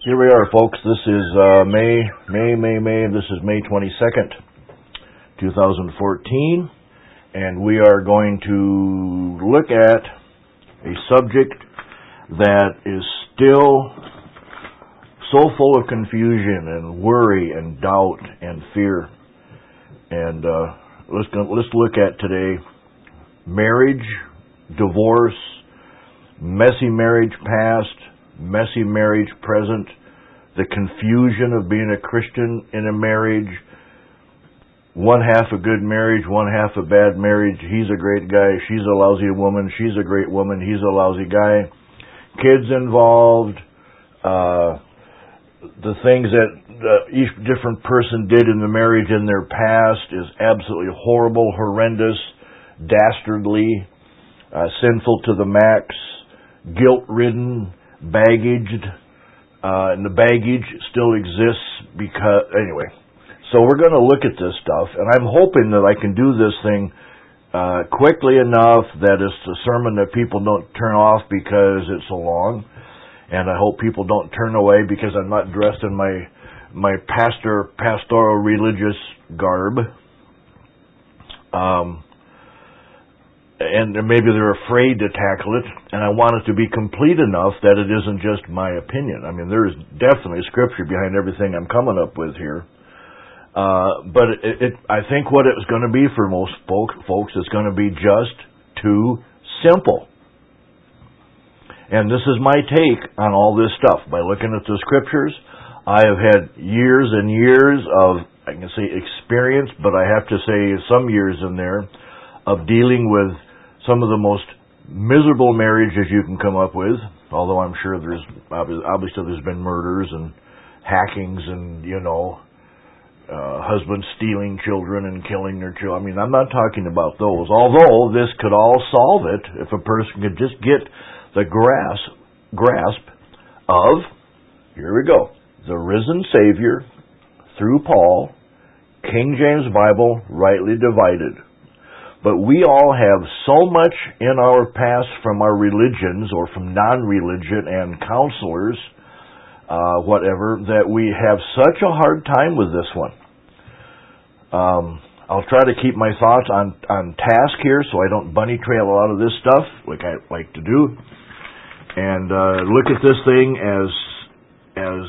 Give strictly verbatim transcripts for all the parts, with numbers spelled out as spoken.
Here we are, folks. This is uh, May, May, May, May. This is May twenty-second, two thousand fourteen, and we are going to look at a subject that is still so full of confusion and worry and doubt and fear. And uh, let's let's look at today marriage, divorce, messy marriage past, messy marriage present, the confusion of being a Christian in a marriage, one half a good marriage, one half a bad marriage, he's a great guy, she's a lousy woman, she's a great woman, he's a lousy guy, kids involved, uh, the things that uh, each different person did in the marriage in their past is absolutely horrible, horrendous, dastardly, uh, sinful to the max, guilt-ridden, baggaged, uh, and the baggage still exists because, anyway. So we're going to look at this stuff, and I'm hoping that I can do this thing uh, quickly enough that it's a sermon that people don't turn off because it's so long, and I hope people don't turn away because I'm not dressed in my my pastor, pastoral religious garb. Um... And maybe they're afraid to tackle it, and I want it to be complete enough that it isn't just my opinion. I mean, there is definitely scripture behind everything I'm coming up with here. Uh, but it, it, I think what it's going to be for most folk, folks is going to be just too simple. And this is my take on all this stuff. By looking at the scriptures, I have had years and years of, I can say experience, but I have to say some years in there, of dealing with some of the most miserable marriages you can come up with, although I'm sure there's, obviously there's been murders and hackings and, you know, uh, husbands stealing children and killing their children. I mean, I'm not talking about those, although this could all solve it if a person could just get the grasp, grasp of, here we go, the risen Savior through Paul, King James Bible, rightly divided. But we all have so much in our past from our religions or from non-religion and counselors, uh, whatever, that we have such a hard time with this one. Um, I'll try to keep my thoughts on, on task here so I don't bunny trail a lot of this stuff, like I like to do, and uh, look at this thing as as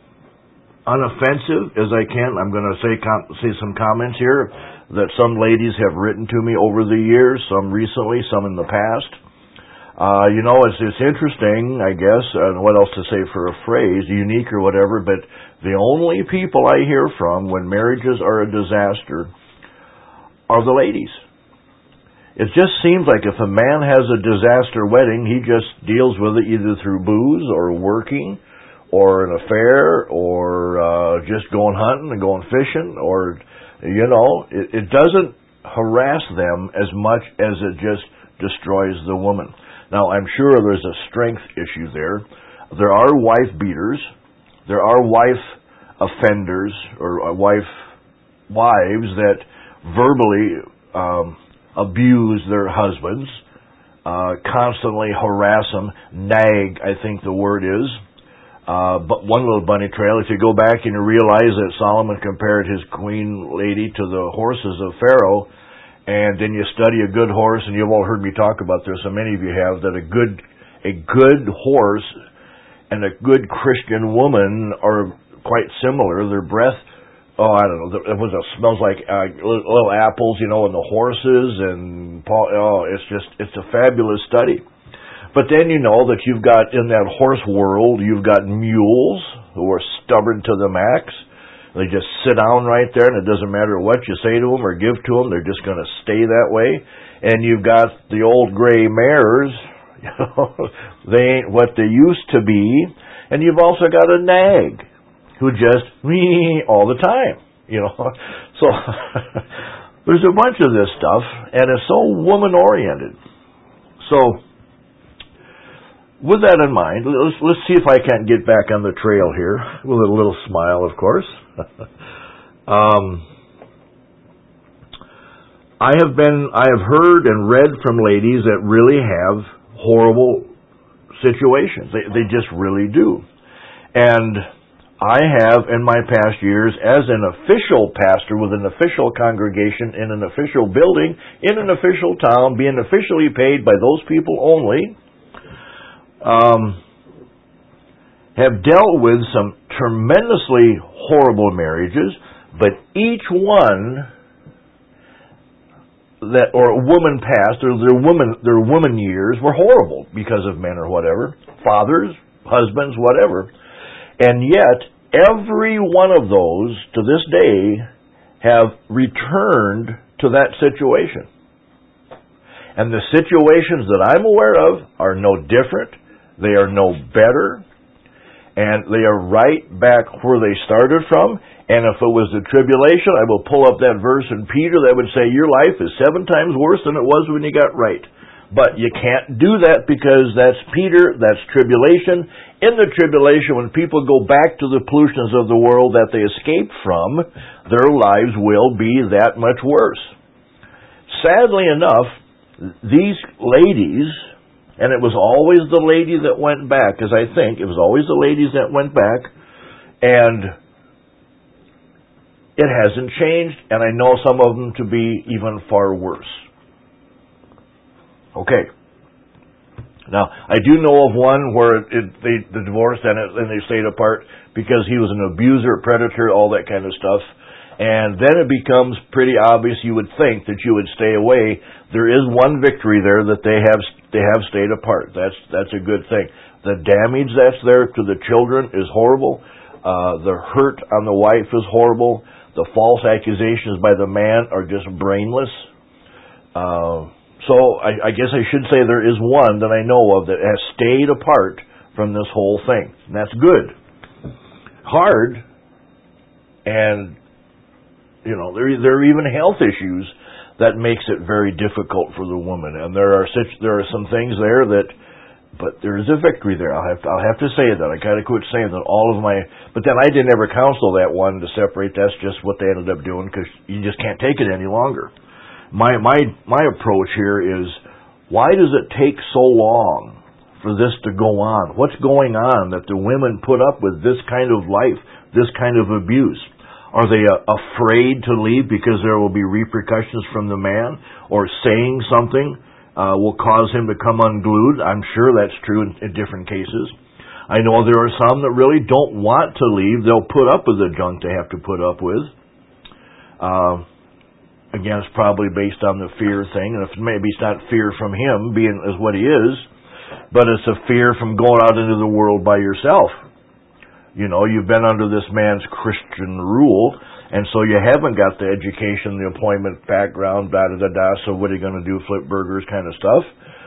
unoffensive as I can. I'm going to say com- say some comments here that some ladies have written to me over the years, some recently, some in the past. Uh, you know, it's, it's interesting, I guess, and what else to say for a phrase, unique or whatever, but the only people I hear from when marriages are a disaster are the ladies. It just seems like if a man has a disaster wedding, he just deals with it either through booze or working or an affair or uh, just going hunting and going fishing or... You know, it, it doesn't harass them as much as it just destroys the woman. Now, I'm sure there's a strength issue there. There are wife beaters. There are wife offenders or wife wives that verbally um, abuse their husbands, uh, constantly harass them, nag, I think the word is. Uh, but one little bunny trail, if you go back and you realize that Solomon compared his queen lady to the horses of Pharaoh, and then you study a good horse, and you've all heard me talk about this, so many of you have, that a good, a good horse and a good Christian woman are quite similar. Their breath, oh, I don't know, it was a, smells like uh, little apples, you know, in the horses, and, oh, it's just, it's a fabulous study. But then you know that you've got, in that horse world, you've got mules who are stubborn to the max. They just sit down right there, and it doesn't matter what you say to them or give to them. They're just going to stay that way. And you've got the old gray mares. You know, they ain't what they used to be. And you've also got a nag who just wee all the time. You know, so there's a bunch of this stuff, and it's so woman-oriented. So, with that in mind, let's, let's see if I can't get back on the trail here, with a little smile, of course. um, I have been, I have heard and read from ladies that really have horrible situations. They, they just really do. And I have, in my past years, as an official pastor with an official congregation in an official building, in an official town, being officially paid by those people only, um, have dealt with some tremendously horrible marriages, but each one that, or a woman passed, or their woman, their woman years were horrible because of men or whatever, fathers, husbands, whatever. And yet, every one of those, to this day, have returned to that situation. And the situations that I'm aware of are no different. They are no better. And they are right back where they started from. And if it was the tribulation, I will pull up that verse in Peter that would say, your life is seven times worse than it was when you got right. But you can't do that because that's Peter, that's tribulation. In the tribulation, when people go back to the pollutions of the world that they escaped from, their lives will be that much worse. Sadly enough, these ladies, and it was always the lady that went back, as I think, it was always the ladies that went back, and it hasn't changed, and I know some of them to be even far worse. Okay. Now, I do know of one where it, they the divorced and, it, and they stayed apart because he was an abuser, predator, all that kind of stuff. And then it becomes pretty obvious, you would think, that you would stay away. There is one victory there that they have they have stayed apart. That's that's a good thing. The damage that's there to the children is horrible. Uh, the hurt on the wife is horrible. The false accusations by the man are just brainless. Uh, So I, I guess I should say there is one that I know of that has stayed apart from this whole thing. And that's good. Hard, and, you know, there, there are even health issues that makes it very difficult for the woman. And there are such, there are some things there that, but there is a victory there. I'll have to, I'll have to say that. I gotta quit saying that all of my, but then I didn't ever counsel that one to separate. That's just what they ended up doing because you just can't take it any longer. My my my approach here is, why does it take so long for this to go on? What's going on that the women put up with this kind of life, this kind of abuse? Are they uh, afraid to leave because there will be repercussions from the man, or saying something uh, will cause him to come unglued? I'm sure that's true in, in different cases. I know there are some that really don't want to leave. They'll put up with the junk they have to put up with. Uh, Again, it's probably based on the fear thing, and if maybe it's not fear from him being as what he is, but it's a fear from going out into the world by yourself. You know, you've been under this man's Christian rule, and so you haven't got the education, the employment background, da da da da. So what are you going to do? Flip burgers, kind of stuff,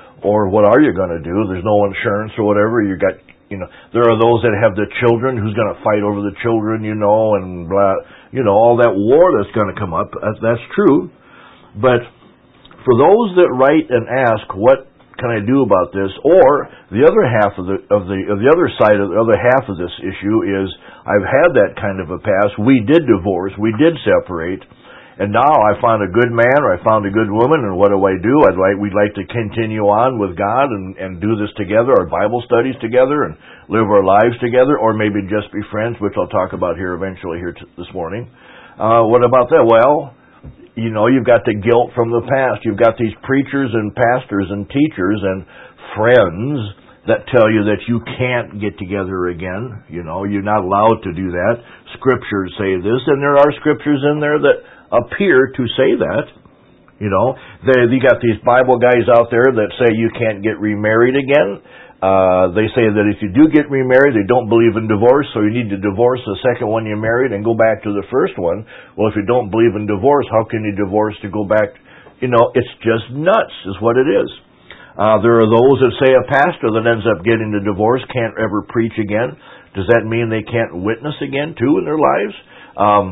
or what are you going to do? There's no insurance or whatever. You got, you know, there are those that have the children. Who's going to fight over the children? You know, and blah. You know, all that war that's going to come up, that's true. But for those that write and ask, what can I do about this? Or the other half of the of the of the other side of the other half of this issue is, I've had that kind of a past. We did divorce, we did separate, and now I found a good man or I found a good woman, and what do I do? I'd like we'd like to continue on with God and and do this together, our Bible studies together, and live our lives together, or maybe just be friends, which I'll talk about here eventually here t- this morning. Uh, what about that? Well, you know, you've got the guilt from the past. You've got these preachers and pastors and teachers and friends that tell you that you can't get together again. You know, you're not allowed to do that. Scriptures say this, and there are scriptures in there that appear to say that. You know, they, you got these Bible guys out there that say you can't get remarried again. Uh, they say that if you do get remarried, they don't believe in divorce, so you need to divorce the second one you married and go back to the first one. Well, if you don't believe in divorce, how can you divorce to go back? You know, it's just nuts is what it is. Uh, there are those that say a pastor that ends up getting a divorce can't ever preach again. Does that mean they can't witness again, too, in their lives? Um,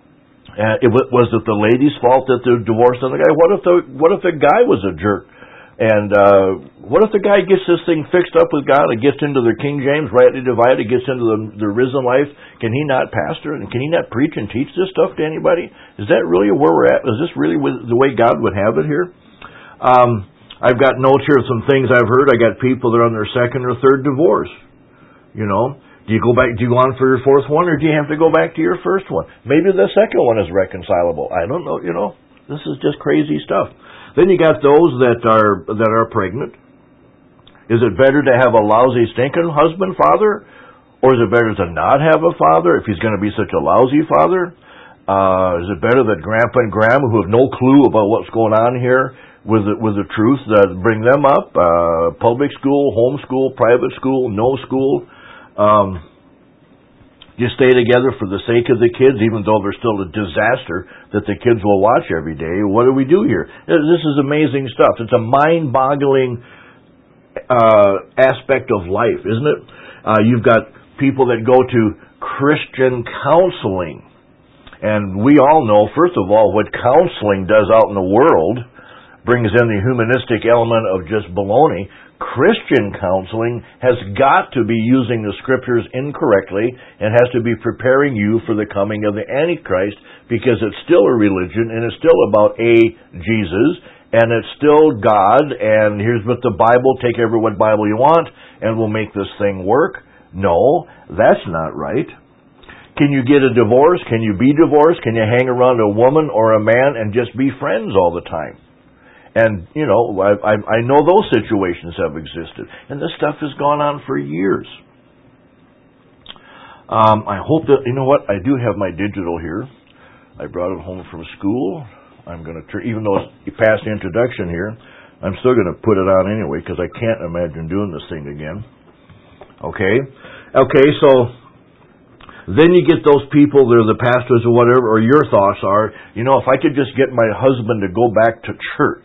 uh, it was, was it the lady's fault that they divorced the guy? What if the, what if the guy was a jerk? And uh, what if the guy gets this thing fixed up with God and gets into the King James, rightly divided, gets into the, the risen life? Can he not pastor and can he not preach and teach this stuff to anybody? Is that really where we're at? Is this really the way God would have it here? Um, I've got notes here of some things I've heard. I got people that are on their second or third divorce. You know, Do you go back? Do you go on for your fourth one, or do you have to go back to your first one? Maybe the second one is reconcilable. I don't know. You know, this is just crazy stuff. Then you got those that are that are pregnant. Is it better to have a lousy, stinking husband, father, or is it better to not have a father if he's going to be such a lousy father? Uh, is it better that grandpa and grandma, who have no clue about what's going on here with the, with the truth, that bring them up? Uh, public school, home school, private school, no school. Um, you stay together for the sake of the kids, even though they're still a disaster that the kids will watch every day. What do we do here? This is amazing stuff. It's a mind-boggling uh, aspect of life, isn't it? Uh, you've got people that go to Christian counseling. And we all know, first of all, what counseling does out in the world brings in the humanistic element of just baloney. Christian counseling has got to be using the Scriptures incorrectly and has to be preparing you for the coming of the Antichrist, because it's still a religion and it's still about a Jesus and it's still God, and here's what the Bible, take every what Bible you want and we'll make this thing work. No, that's not right. Can you get a divorce? Can you be divorced? Can you hang around a woman or a man and just be friends all the time? And, you know, I, I, I know those situations have existed. And this stuff has gone on for years. Um, I hope that, you know what, I do have my digital here. I brought it home from school. I'm going to, even though it's past the introduction here, I'm still going to put it on anyway, because I can't imagine doing this thing again. Okay? Okay, so then you get those people, they're the pastors or whatever, or your thoughts are, you know, if I could just get my husband to go back to church,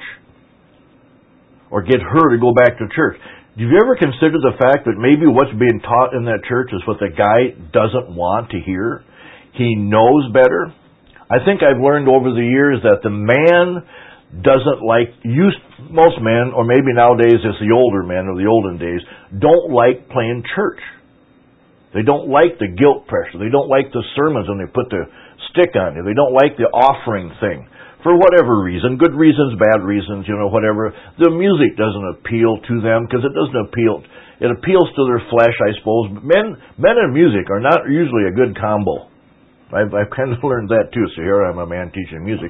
or get her to go back to church. Do you ever consider the fact that maybe what's being taught in that church is what the guy doesn't want to hear? He knows better. I think I've learned over the years that the man doesn't like, used, most men, or maybe nowadays it's the older men or the olden days, don't like playing church. They don't like the guilt pressure. They don't like the sermons when they put the stick on you. They don't like the offering thing. For whatever reason, good reasons, bad reasons, you know, whatever. The music doesn't appeal to them because it doesn't appeal. It appeals to their flesh, I suppose. But men, men and music are not usually a good combo. I've, I've kind of learned that too. So here I'm a man teaching music.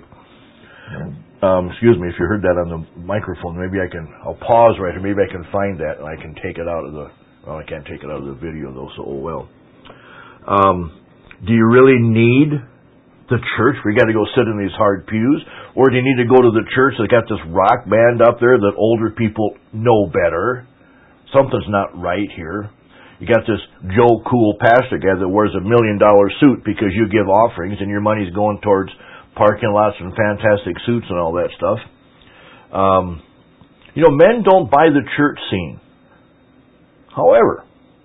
Um, excuse me if you heard that on the microphone. Maybe I can. I'll pause right here. Maybe I can find that and I can take it out of the. Well, I can't take it out of the video though. So oh well. Um, do you really need the church? We got to go sit in these hard pews, or do you need to go to the church that got this rock band up there that older people know better? Something's not right here. You got this Joe Cool pastor guy that wears a million dollar suit because you give offerings and your money's going towards parking lots and fantastic suits and all that stuff. Um, you know, men don't buy the church scene. However,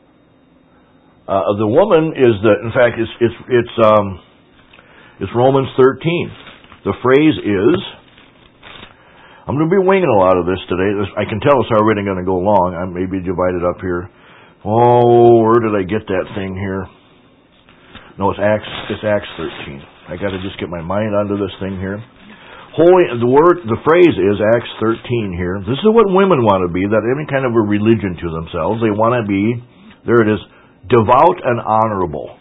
uh, the woman is the. In fact, it's it's it's um. It's Romans thirteen. The phrase is, I'm going to be winging a lot of this today. I can tell it's already going to go long. I may be divided up here. Oh, where did I get that thing here? No, it's Acts. It's Acts thirteen. I got to just get my mind onto this thing here. Holy, the word, the phrase is Acts thirteen here. This is what women want to be. That any kind of a religion to themselves. They want to be. There it is. Devout and honorable.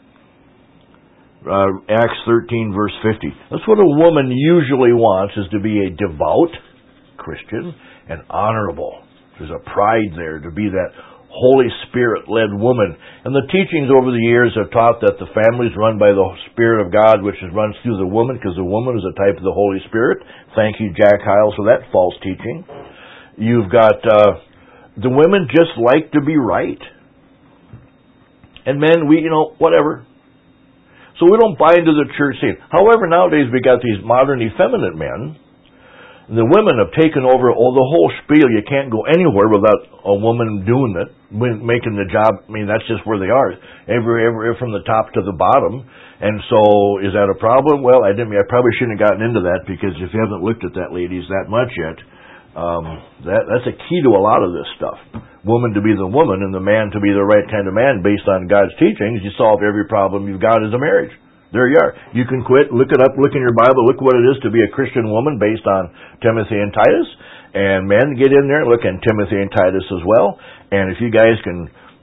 Uh, Acts thirteen, verse fifty. That's what a woman usually wants, is to be a devout Christian and honorable. There's a pride there to be that Holy Spirit-led woman. And the teachings over the years have taught that the family is run by the Spirit of God, which is runs through the woman, because the woman is a type of the Holy Spirit. Thank you, Jack Hyles, for that false teaching. You've got uh, the women just like to be right. And men, we, you know, whatever. So we don't buy into the church scene. However, nowadays we got these modern effeminate men. The women have taken over oh, the whole spiel. You can't go anywhere without a woman doing it, making the job. I mean, that's just where they are. Every, every from the top to the bottom. And so, is that a problem? Well, I didn't. I probably shouldn't have gotten into that, because if you haven't looked at that, ladies, that much yet, um, that that's a key to a lot of this stuff. Woman to be the woman and the man to be the right kind of man based on God's teachings. You solve every problem you've got as a marriage. There you are. You can quit, look it up, look in your Bible, look what it is to be a Christian woman based on Timothy and Titus. And men, get in there, look in Timothy and Titus as well. And if you guys can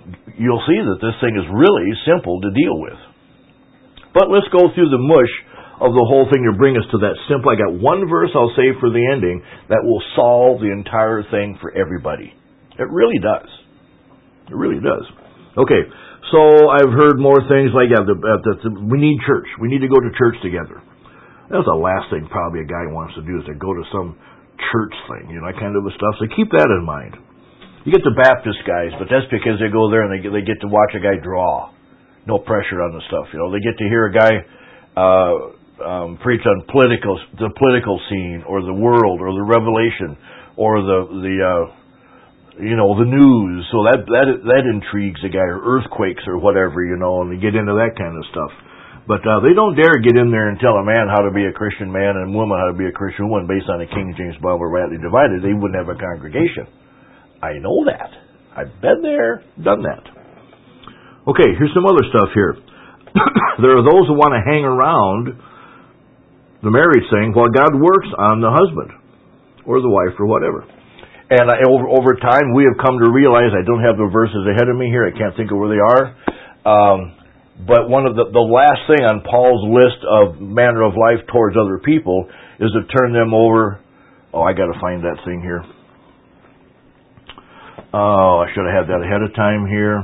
you'll see that this thing is really simple to deal with. But let's go through the mush of the whole thing to bring us to that simple. I got one verse I'll say for the ending that will solve the entire thing for everybody. It really does. It really does. Okay, so I've heard more things like yeah, the, uh, the, the, we need church. We need to go to church together. That's the last thing probably a guy wants to do is to go to some church thing, you know, that kind of stuff. So keep that in mind. You get the Baptist guys, but that's because they go there and they get, they get to watch a guy draw. No pressure on the stuff, you know. They get to hear a guy uh, um, preach on political, the political scene, or the world, or the revelation, or the the uh, you know the news. So that that that intrigues a guy, or earthquakes, or whatever, you know, and they get into that kind of stuff. But uh, they don't dare get in there and tell a man how to be a Christian man and a woman how to be a Christian woman based on a King James Bible rightly divided. They wouldn't have a congregation. I know that. I've been there, done that. Okay, here's some other stuff here. There are those who want to hang around the marriage thing while God works on the husband or the wife or whatever. And I, over, over time, we have come to realize, I don't have the verses ahead of me here, I can't think of where they are, um, but one of the, the last thing on Paul's list of manner of life towards other people is to turn them over. Oh, I got to find that thing here. Oh, I should have had that ahead of time here.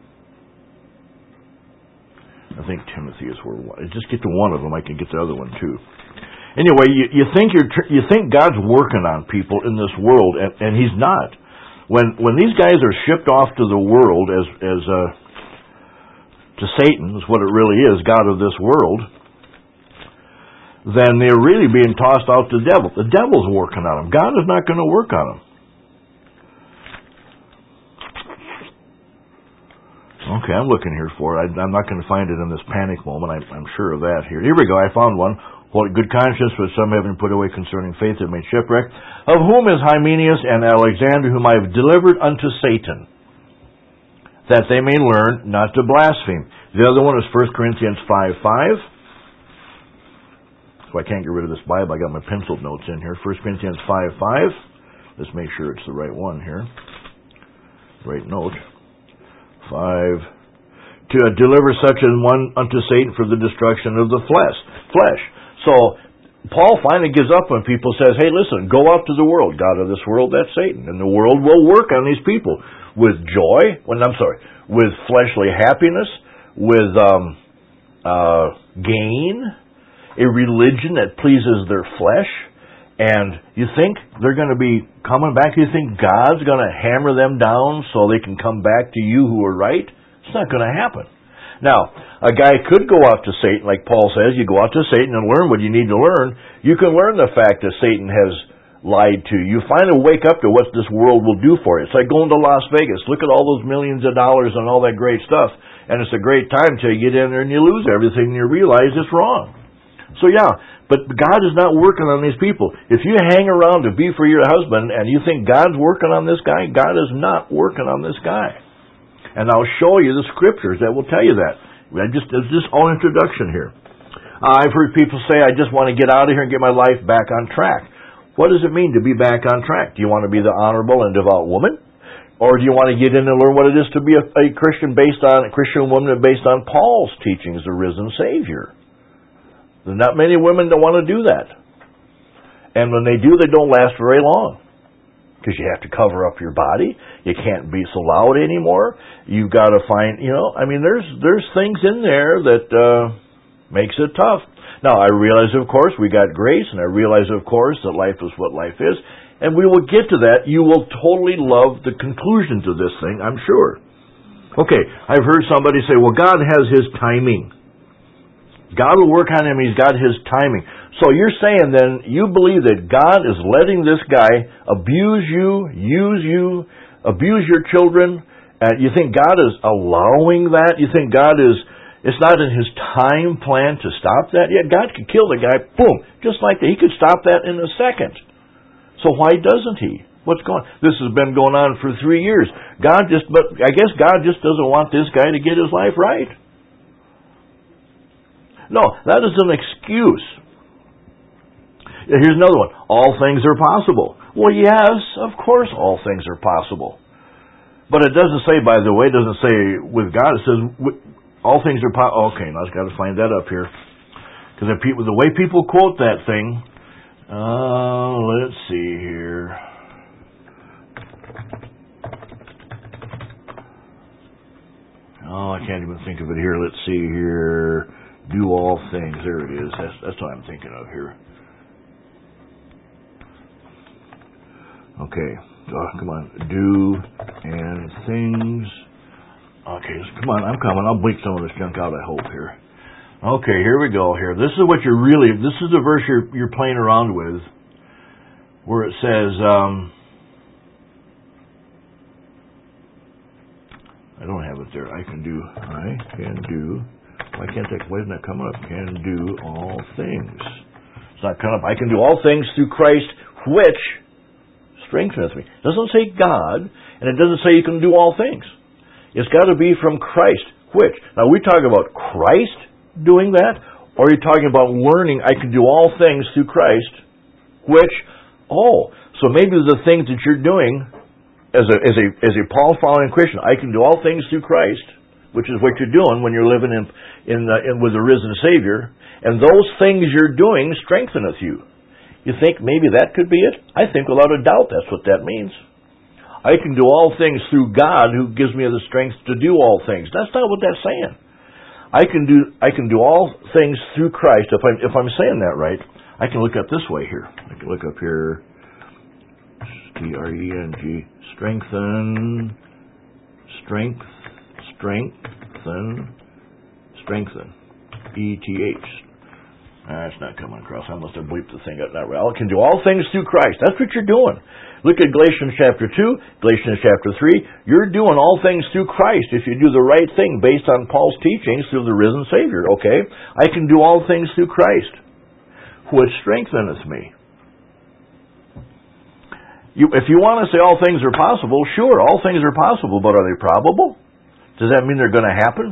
I think Timothy is where one. Just get to one of them, I can get the other one too. Anyway, you, you think you're you think God's working on people in this world, and, and He's not. When when these guys are shipped off to the world as as uh, to Satan, is what it really is, God of this world, then they're really being tossed out to the devil. The devil's working on them. God is not going to work on them. Okay, I'm looking here for it. I, I'm not going to find it in this panic moment. I, I'm sure of that here. Here we go. I found one. What good conscience, but some having put away concerning faith have made shipwreck. Of whom is Hymenaeus and Alexander, whom I have delivered unto Satan, that they may learn not to blaspheme. The other one is First Corinthians five five. So I can't get rid of this Bible. I got my penciled notes in here. First Corinthians five five. Let's make sure it's the right one here. Right note. Five. To deliver such an one unto Satan for the destruction of the flesh. Flesh. So Paul finally gives up when people says, hey, listen, go out to the world. God of this world, that's Satan. And the world will work on these people with joy, well, I'm sorry, with fleshly happiness, with um, uh, gain, a religion that pleases their flesh. And you think they're going to be coming back? You think God's going to hammer them down so they can come back to you who are right? It's not going to happen. Now, a guy could go out to Satan, like Paul says, you go out to Satan and learn what you need to learn. You can learn the fact that Satan has lied to you. You finally wake up to what this world will do for you. It's like going to Las Vegas. Look at all those millions of dollars and all that great stuff. And it's a great time until you get in there and you lose everything and you realize it's wrong. So yeah, but God is not working on these people. If you hang around to be for your husband and you think God's working on this guy, God is not working on this guy. And I'll show you the scriptures that will tell you that. I just, it's just all introduction here. Uh, I've heard people say, I just want to get out of here and get my life back on track. What does it mean to be back on track? Do you want to be the honorable and devout woman? Or do you want to get in and learn what it is to be a, a Christian based on, a Christian woman based on Paul's teachings, the risen Savior? There's not many women that want to do that. And when they do, they don't last very long. Because you have to cover up your body. You can't be so loud anymore. You've got to find, you know, I mean, there's there's things in there that uh, makes it tough. Now, I realize, of course, we got grace, and I realize, of course, that life is what life is. And we will get to that. You will totally love the conclusion to this thing, I'm sure. Okay, I've heard somebody say, well, God has His timing. God will work on him. He's got His timing. So you're saying then, you believe that God is letting this guy abuse you, use you, abuse your children, and you think God is allowing that? You think God is, it's not in His time plan to stop that? Yeah, God could kill the guy, boom, just like that. He could stop that in a second. So why doesn't He? What's going on? This has been going on for three years. God just, but I guess God just doesn't want this guy to get his life right. No, that is an excuse. Here's another one. All things are possible. Well, yes, of course all things are possible. But it doesn't say, by the way, it doesn't say with God. It says all things are possible. Okay, now I've got to find that up here. Because the way people quote that thing, uh, let's see here. Oh, I can't even think of it here. Let's see here. Do all things. There it is. That's, that's what I'm thinking of here. Okay. Oh, come on. Do and things. Okay, come on. I'm coming. I'll bleep some of this junk out, I hope, here. Okay, here we go here. This is what you're really, this is the verse you're, you're playing around with, where it says, um, I don't have it there. I can do, I can do, why can't that, why isn't that coming up? Can do all things. It's not coming up. I can do all things through Christ, which strengtheneth me. It doesn't say God, and it doesn't say you can do all things. It's got to be from Christ, which. Now, we talk about Christ doing that, or are you talking about learning I can do all things through Christ, which, oh, so maybe the things that you're doing as a as a as a Paul following Christian, I can do all things through Christ, which is what you're doing when you're living in in, the, in with the risen Savior, and those things you're doing strengtheneth you. You think maybe that could be it? I think without a doubt that's what that means. I can do all things through God who gives me the strength to do all things. That's not what that's saying. I can do I can do all things through Christ. If I'm if I'm saying that right, I can look up this way here. I can look up here. T R E N G. Strengthen. Strength. Strengthen. Strengthen. E T H. That's not coming across. I must have bleeped the thing up that way. I can do all things through Christ. That's what you're doing. Look at Galatians chapter two, Galatians chapter three. You're doing all things through Christ if you do the right thing based on Paul's teachings through the risen Savior. Okay? I can do all things through Christ, which strengtheneth me. You, if you want to say all things are possible, sure, all things are possible, but are they probable? Does that mean they're going to happen?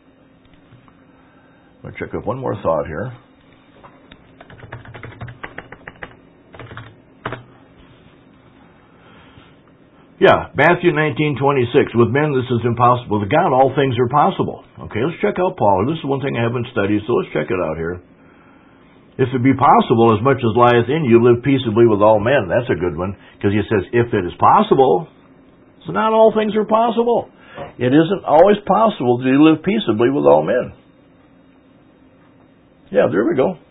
I'll check up one more thought here. Yeah, Matthew nineteen twenty-six. With men this is impossible. With God all things are possible. Okay, let's check out Paul. This is one thing I haven't studied, so let's check it out here. If it be possible, as much as lieth in you, live peaceably with all men. That's a good one, because he says, if it is possible, so not all things are possible. It isn't always possible to live peaceably with all men. Yeah, there we go.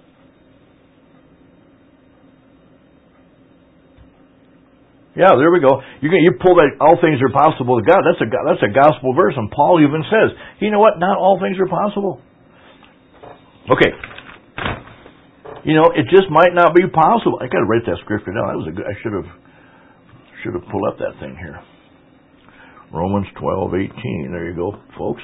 Yeah, there we go. You you pull that all things are possible with God. That's a that's a gospel verse, and Paul even says, you know what? Not all things are possible. Okay. You know, it just might not be possible. I got to write that scripture down. That was a good. I should have should have pulled up that thing here. Romans twelve eighteen. There you go, folks.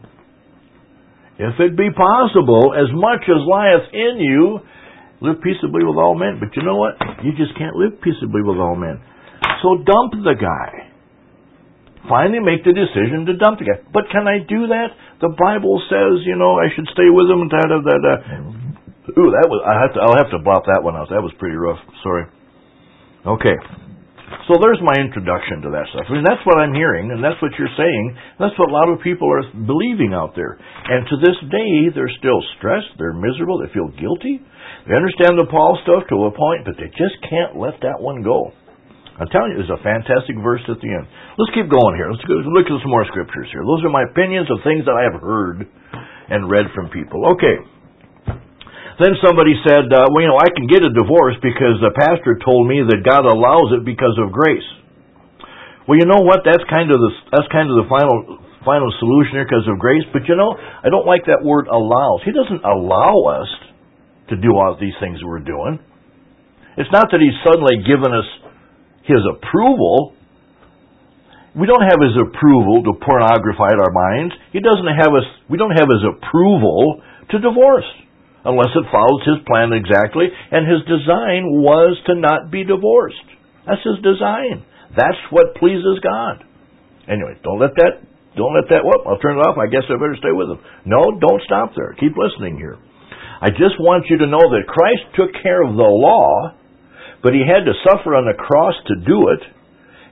If it be possible, as much as lieth in you, live peaceably with all men. But you know what? You just can't live peaceably with all men. So dump the guy. Finally make the decision to dump the guy. But can I do that? The Bible says, you know, I should stay with him. Da, da, da, da. Ooh, that was, I have to, I'll have to blot that one out. That was pretty rough. Sorry. Okay. So there's my introduction to that stuff. I mean, that's what I'm hearing, and that's what you're saying. That's what a lot of people are believing out there. And to this day, they're still stressed. They're miserable. They feel guilty. They understand the Paul stuff to a point, but they just can't let that one go. I'm telling you, there's a fantastic verse at the end. Let's keep going here. Let's go, look at some more scriptures here. Those are my opinions of things that I have heard and read from people. Okay. Then somebody said, uh, well, you know, I can get a divorce because the pastor told me that God allows it because of grace. Well, you know what? That's kind of the that's kind of the final final solution here, because of grace. But you know, I don't like that word allows. He doesn't allow us to do all these things we're doing. It's not that He's suddenly given us His approval. We don't have His approval to pornography our minds. He doesn't have us. We don't have His approval to divorce, unless it follows His plan exactly. And His design was to not be divorced. That's His design. That's what pleases God. Anyway, don't let that. Don't let that. Well, I'll turn it off. I guess I better stay with Him. No, don't stop there. Keep listening here. I just want you to know that Christ took care of the law, but He had to suffer on the cross to do it.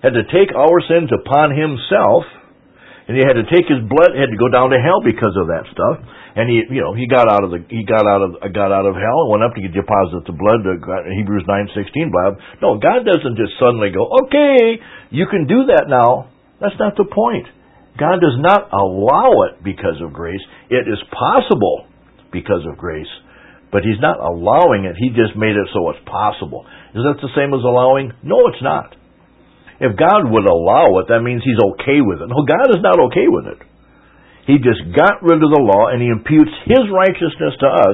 had to take our sins upon himself, and he had to take his blood, had to go down to hell because of that stuff. And he, you know, he got out of the, he got out of, got out of hell and went up to deposit the blood. To Hebrews nine sixteen. Blah. No, God doesn't just suddenly go, okay, you can do that now. That's not the point. God does not allow it because of grace. It is possible because of grace, but He's not allowing it. He just made it so it's possible. Is that the same as allowing? No, it's not. If God would allow it, that means He's okay with it. No, God is not okay with it. He just got rid of the law and He imputes His righteousness to us.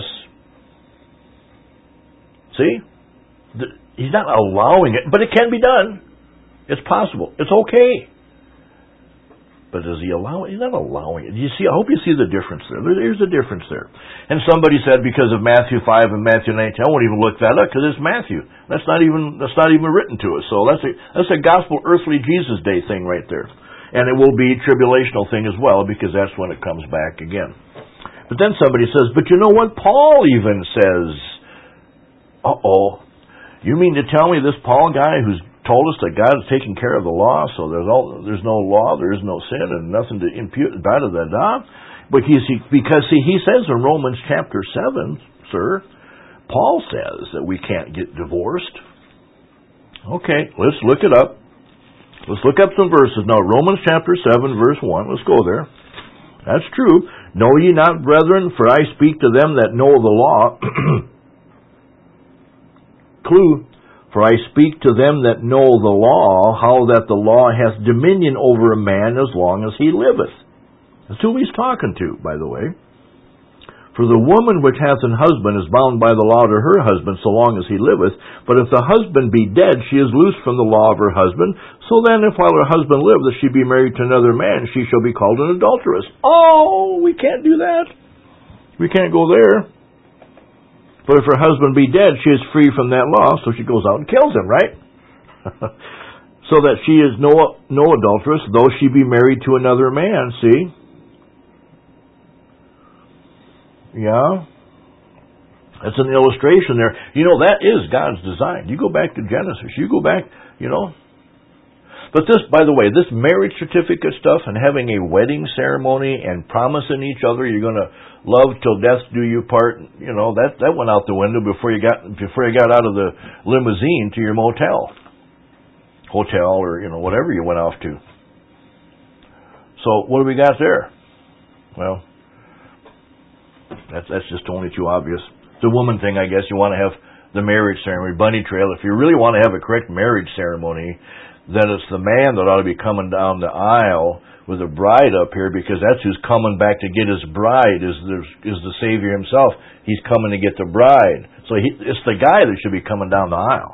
See? He's not allowing it, but it can be done. It's possible. It's okay. But does He allow it? He's not allowing it. You see? I hope you see the difference there. There's a difference there. And somebody said because of Matthew five and Matthew nineteen, I won't even look that up because it's Matthew. That's not even that's not even written to us. So that's a that's a gospel earthly Jesus Day thing right there. And it will be a tribulational thing as well, because that's when it comes back again. But then somebody says, but you know what? Paul even says, uh-oh, you mean to tell me this Paul guy who's told us that God is taking care of the law, so there's all, there's no law, there is no sin, and nothing to impute, da da da da. But he's, because, see, he says in Romans chapter seven, sir, Paul says that we can't get divorced. Okay, let's look it up. Let's look up some verses. Now, Romans chapter seven, verse one. Let's go there. That's true. Know ye not, brethren, for I speak to them that know the law. Clue. For I speak to them that know the law, how that the law hath dominion over a man as long as he liveth. That's who he's talking to, by the way. For the woman which hath an husband is bound by the law to her husband so long as he liveth. But if the husband be dead, she is loosed from the law of her husband. So then, if while her husband liveth she be married to another man, she shall be called an adulteress. Oh, we can't do that. We can't go there. But if her husband be dead, she is free from that law, so she goes out and kills him, right? So that she is no no adulteress, though she be married to another man, see? Yeah. That's an illustration there. You know, that is God's design. You go back to Genesis. You go back, you know. But this, by the way, this marriage certificate stuff and having a wedding ceremony and promising each other you're going to love till death do you part, you know, that, that went out the window before you got before you got out of the limousine to your motel. Hotel or, you know, whatever you went off to. So, what do we got there? Well, That's that's just only too obvious. It's a woman thing, I guess. You want to have the marriage ceremony, bunny trail. If you really want to have a correct marriage ceremony, then it's the man that ought to be coming down the aisle with the bride up here, because that's who's coming back to get his bride, is the, is the Savior himself. He's coming to get the bride. So he, it's the guy that should be coming down the aisle.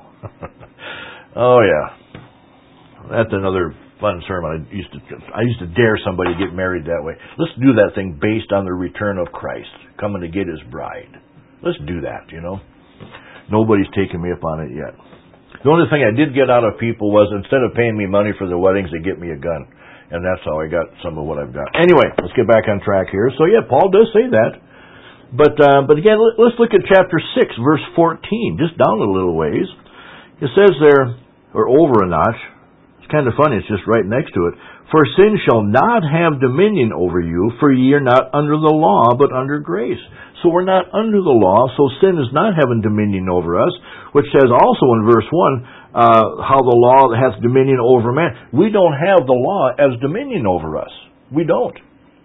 Oh, yeah. That's another fun sermon. I used to I used to dare somebody to get married that way. Let's do that thing based on the return of Christ, coming to get his bride. Let's do that, you know. Nobody's taken me up on it yet. The only thing I did get out of people was, instead of paying me money for the weddings, they get me a gun. And that's how I got some of what I've got. Anyway, let's get back on track here. So yeah, Paul does say that. But uh, but again, let's look at chapter six, verse fourteen, just down a little ways. It says there, or over a notch, it's kind of funny, it's just right next to it. For sin shall not have dominion over you, for ye are not under the law, but under grace. So we're not under the law, so sin is not having dominion over us, which says also in verse one, uh, how the law hath dominion over man. We don't have the law as dominion over us. We don't.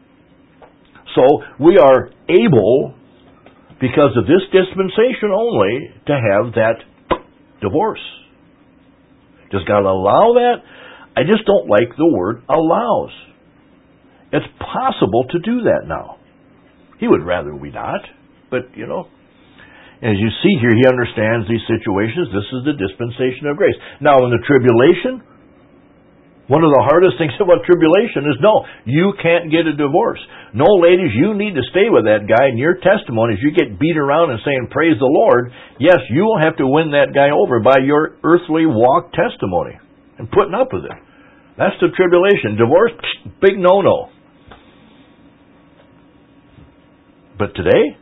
So we are able, because of this dispensation only, to have that divorce. Does God allow that? I just don't like the word allows. It's possible to do that now. He would rather we not, but, you know, as you see here, he understands these situations. This is the dispensation of grace. Now, in the tribulation, one of the hardest things about tribulation is, no, you can't get a divorce. No, ladies, you need to stay with that guy, and your testimony, if you get beat around and saying, praise the Lord, yes, you will have to win that guy over by your earthly walk testimony and putting up with it. That's the tribulation. Divorce, big no-no. But today,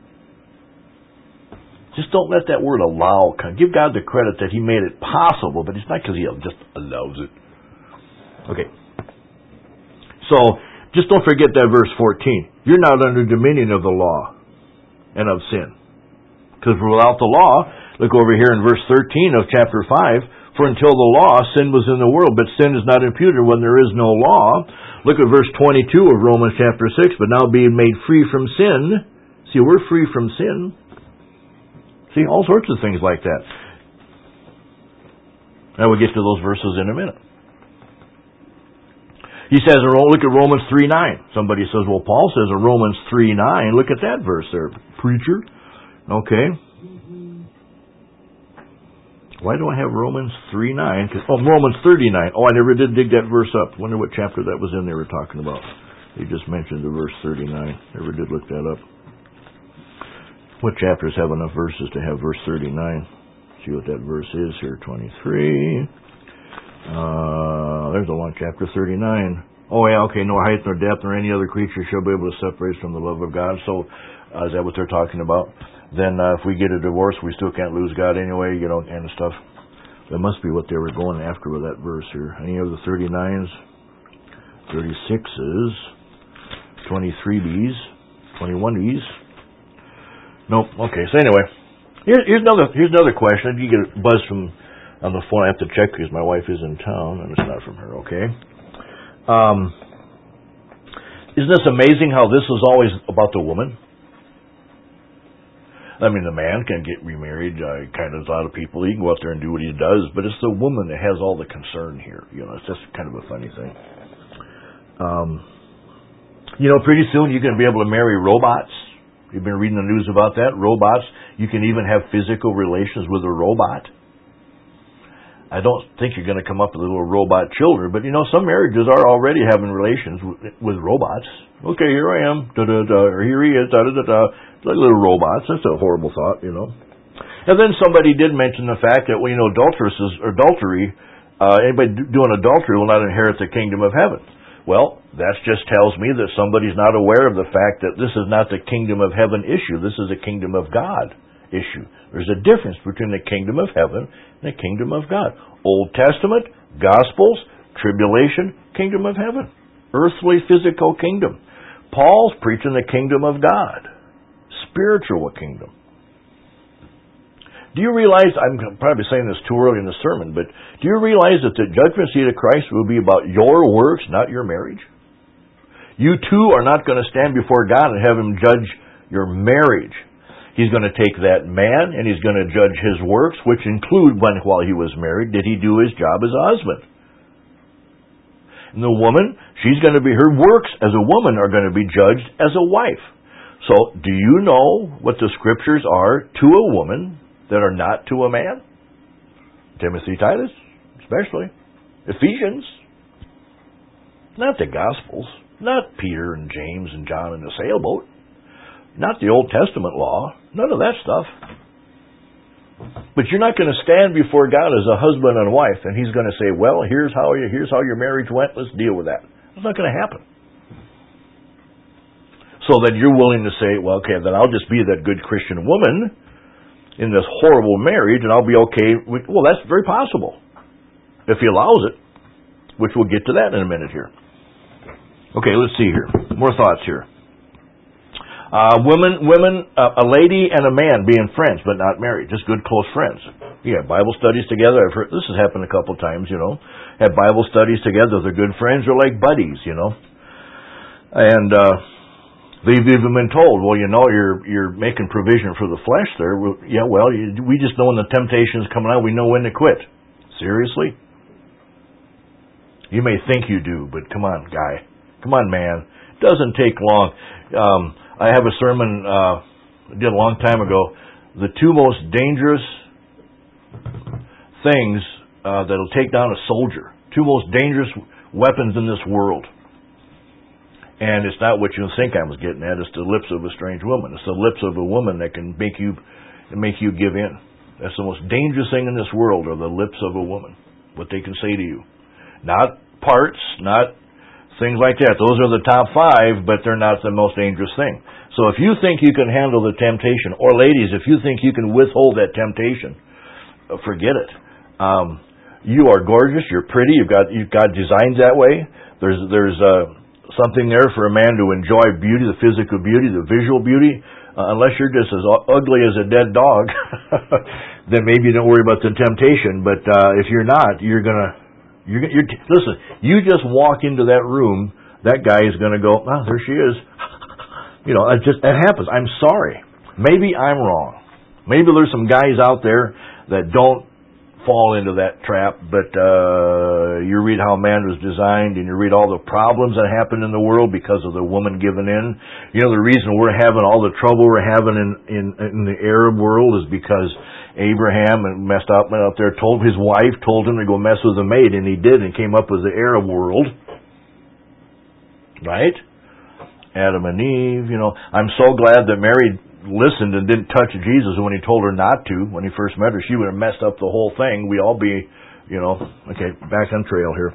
just don't let that word allow come. Give God the credit that he made it possible, but it's not because he just allows it. Okay. So, just don't forget that verse fourteen. You're not under dominion of the law and of sin. Because without the law, look over here in verse thirteen of chapter five, for until the law, sin was in the world, but sin is not imputed when there is no law. Look at verse twenty-two of Romans chapter six, but now being made free from sin. See, we're free from sin. See, all sorts of things like that. And we'll get to those verses in a minute. He says, look at Romans three nine. Somebody says, well, Paul says in Romans three nine. Look at that verse there, preacher. Okay. Why do I have Romans three nine? Oh, Romans thirty-nine. Oh, I never did dig that verse up. Wonder what chapter that was in they were talking about. They just mentioned the verse thirty-nine. Never did look that up. What chapters have enough verses to have verse thirty-nine? See what that verse is here. twenty-three. Uh, there's a long chapter, thirty-nine. Oh, yeah, okay, nor height nor depth nor any other creature shall be able to separate us from the love of God. So, uh, is that what they're talking about? Then, uh, if we get a divorce, we still can't lose God anyway, you know, kind of stuff. That must be what they were going after with that verse here. Any of the thirty-nines, thirty-sixes, twenty-three B's, twenty-one B's? Nope, okay, so anyway. Here, here's another, here's another question. You get a buzz from on the phone. I have to check because my wife is in town, and it's not from her, okay? Um, isn't this amazing how this is always about the woman? I mean, the man can get remarried, uh, kind of a lot of people. He can go out there and do what he does, but it's the woman that has all the concern here. You know, it's just kind of a funny thing. Um, you know, pretty soon you're going to be able to marry robots. You've been reading the news about that. Robots. You can even have physical relations with a robot. I don't think you're going to come up with little robot children, but you know, some marriages are already having relations with, with robots. Okay, here I am, da da da, or here he is, da da da da, like little robots. That's a horrible thought, you know. And then somebody did mention the fact that, well, you know, adulteresses, adultery, uh, anybody doing adultery will not inherit the kingdom of heaven. Well, that just tells me that somebody's not aware of the fact that this is not the kingdom of heaven issue. This is a kingdom of God issue. There's a difference between the kingdom of heaven and the kingdom of God. Old Testament, Gospels, tribulation, kingdom of heaven. Earthly, physical kingdom. Paul's preaching the kingdom of God. Spiritual kingdom. Do you realize, I'm probably saying this too early in the sermon, but do you realize that the judgment seat of Christ will be about your works, not your marriage? You too are not going to stand before God and have Him judge your marriage. He's going to take that man and He's going to judge his works, which include when, while he was married, did he do his job as a husband? And the woman, she's going to be, her works as a woman are going to be judged as a wife. So, do you know what the scriptures are to a woman that are not to a man? Timothy, Titus, especially. Ephesians. Not the Gospels. Not Peter and James and John in the sailboat. Not the Old Testament law. None of that stuff. But you're not going to stand before God as a husband and wife and He's going to say, well, here's how you, here's how your marriage went. Let's deal with that. It's not going to happen. So that you're willing to say, well, okay, then I'll just be that good Christian woman in this horrible marriage and I'll be okay with, well, that's very possible. If He allows it, which we'll get to that in a minute here. Okay, let's see here. More thoughts here. Uh, women, women, uh, a lady and a man being friends, but not married, just good close friends. Yeah, Bible studies together. I've heard, this has happened a couple times, you know. Have Bible studies together. They're good friends. They're like buddies, you know. And uh, they've even been told, well, you know, you're you're making provision for the flesh there. Well, yeah, well, you, we just know when the temptation's coming out, we know when to quit. Seriously? You may think you do, but come on, guy. Come on, man. It doesn't take long. Um, I have a sermon uh, I did a long time ago. The two most dangerous things uh, that'll take down a soldier. Two most dangerous weapons in this world. And it's not what you think I was getting at. It's the lips of a strange woman. It's the lips of a woman that can make you make you give in. That's the most dangerous thing in this world, are the lips of a woman. What they can say to you. Not parts, not things like that. Those are the top five, but they're not the most dangerous thing. So if you think you can handle the temptation, or ladies, if you think you can withhold that temptation, forget it. Um, You are gorgeous. You're pretty. You've got you've got designs that way. There's there's uh, something there for a man to enjoy beauty, the physical beauty, the visual beauty. Uh, unless you're just as ugly as a dead dog, then maybe don't worry about the temptation. But uh, if you're not, you're gonna you're, you're listen. You just walk into that room, that guy is gonna go, oh, there she is. You know, it just that happens. I'm sorry. Maybe I'm wrong. Maybe there's some guys out there that don't fall into that trap, but uh, you read how man was designed, and you read all the problems that happen in the world because of the woman giving in. You know, the reason we're having all the trouble we're having in, in, in the Arab world is because Abraham messed up, went out there, told his wife, told him to go mess with a maid, and he did, and came up with the Arab world. Right? Adam and Eve, you know. I'm so glad that Mary listened and didn't touch Jesus when he told her not to when he first met her. She would have messed up the whole thing. We'd all be, you know, okay, back on trail here.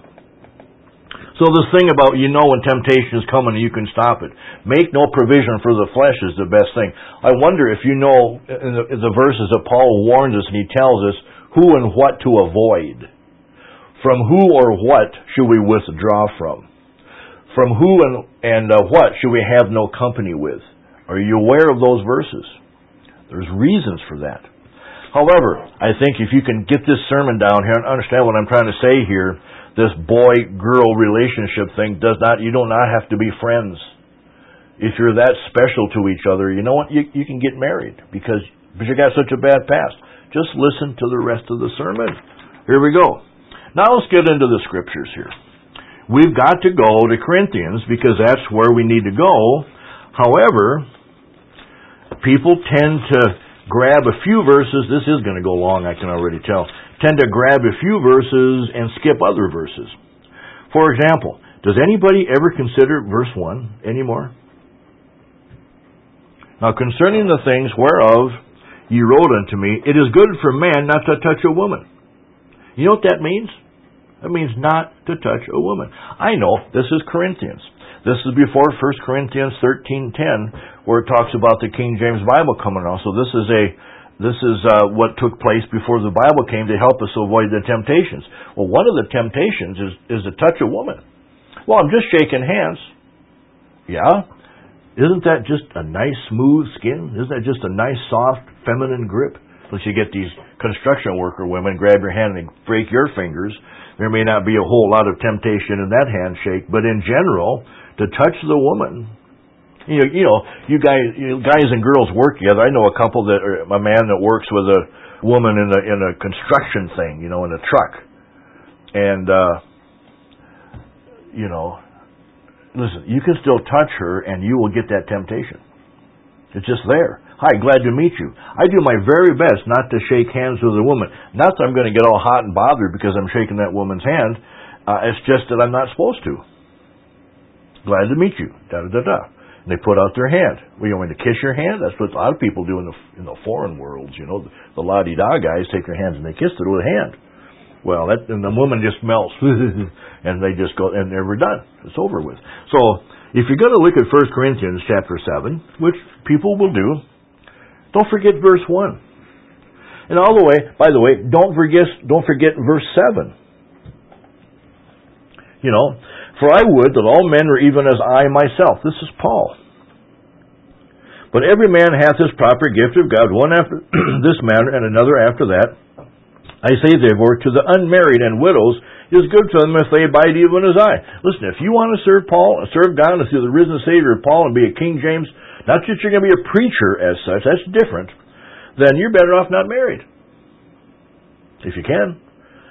So this thing about, you know, when temptation is coming, you can stop it. Make no provision for the flesh is the best thing. I wonder if you know in the, in the verses that Paul warns us and he tells us who and what to avoid. From who or what should we withdraw from? From who and, and uh, what should we have no company with? Are you aware of those verses? There's reasons for that. However, I think if you can get this sermon down here and understand what I'm trying to say here, this boy-girl relationship thing does not, you do not have to be friends. If you're that special to each other, you know what? You, you can get married because, because you got such a bad past. Just listen to the rest of the sermon. Here we go. Now let's get into the scriptures here. We've got to go to Corinthians because that's where we need to go. However, people tend to grab a few verses. This is going to go long, I can already tell. Tend to grab a few verses and skip other verses. For example, does anybody ever consider verse one anymore? Now, concerning the things whereof ye wrote unto me, it is good for man not to touch a woman. You know what that means? That means not to touch a woman. I know, this is Corinthians. This is before First Corinthians thirteen ten, where it talks about the King James Bible coming out. So this is a this is uh, what took place before the Bible came to help us avoid the temptations. Well, one of the temptations is is to touch a woman. Well, I'm just shaking hands. Yeah, isn't that just a nice smooth skin? Isn't that just a nice soft feminine grip? Unless you get these construction worker women grab your hand and break your fingers, there may not be a whole lot of temptation in that handshake. But in general, to touch the woman, you know, you know, you guys, you guys and girls work together. I know a couple that, or a man that works with a woman in a in a construction thing, you know, in a truck, and uh, you know, listen, you can still touch her, and you will get that temptation. It's just there. Hi, glad to meet you. I do my very best not to shake hands with a woman. Not that I'm going to get all hot and bothered because I'm shaking that woman's hand. Uh, it's just that I'm not supposed to. Glad to meet you. Da da da da. And they put out their hand. Well, you want me to kiss your hand? That's what a lot of people do in the in the foreign worlds. You know, the, the la-di-da guys take their hands and they kiss it with a hand. Well, that, and the woman just melts, and they just go, and they're done. It's over with. So, if you're going to look at First Corinthians chapter seven, which people will do, don't forget verse one. And all the way, by the way, don't forget, don't forget verse seven. You know, for I would that all men were even as I myself. This is Paul. But every man hath his proper gift of God, one after this manner and another after that. I say therefore to the unmarried and widows, it is good for them if they abide even as I. Listen, if you want to serve Paul, serve God and through the risen Savior of Paul and be a King James, not that you're going to be a preacher as such, that's different, then you're better off not married. If you can.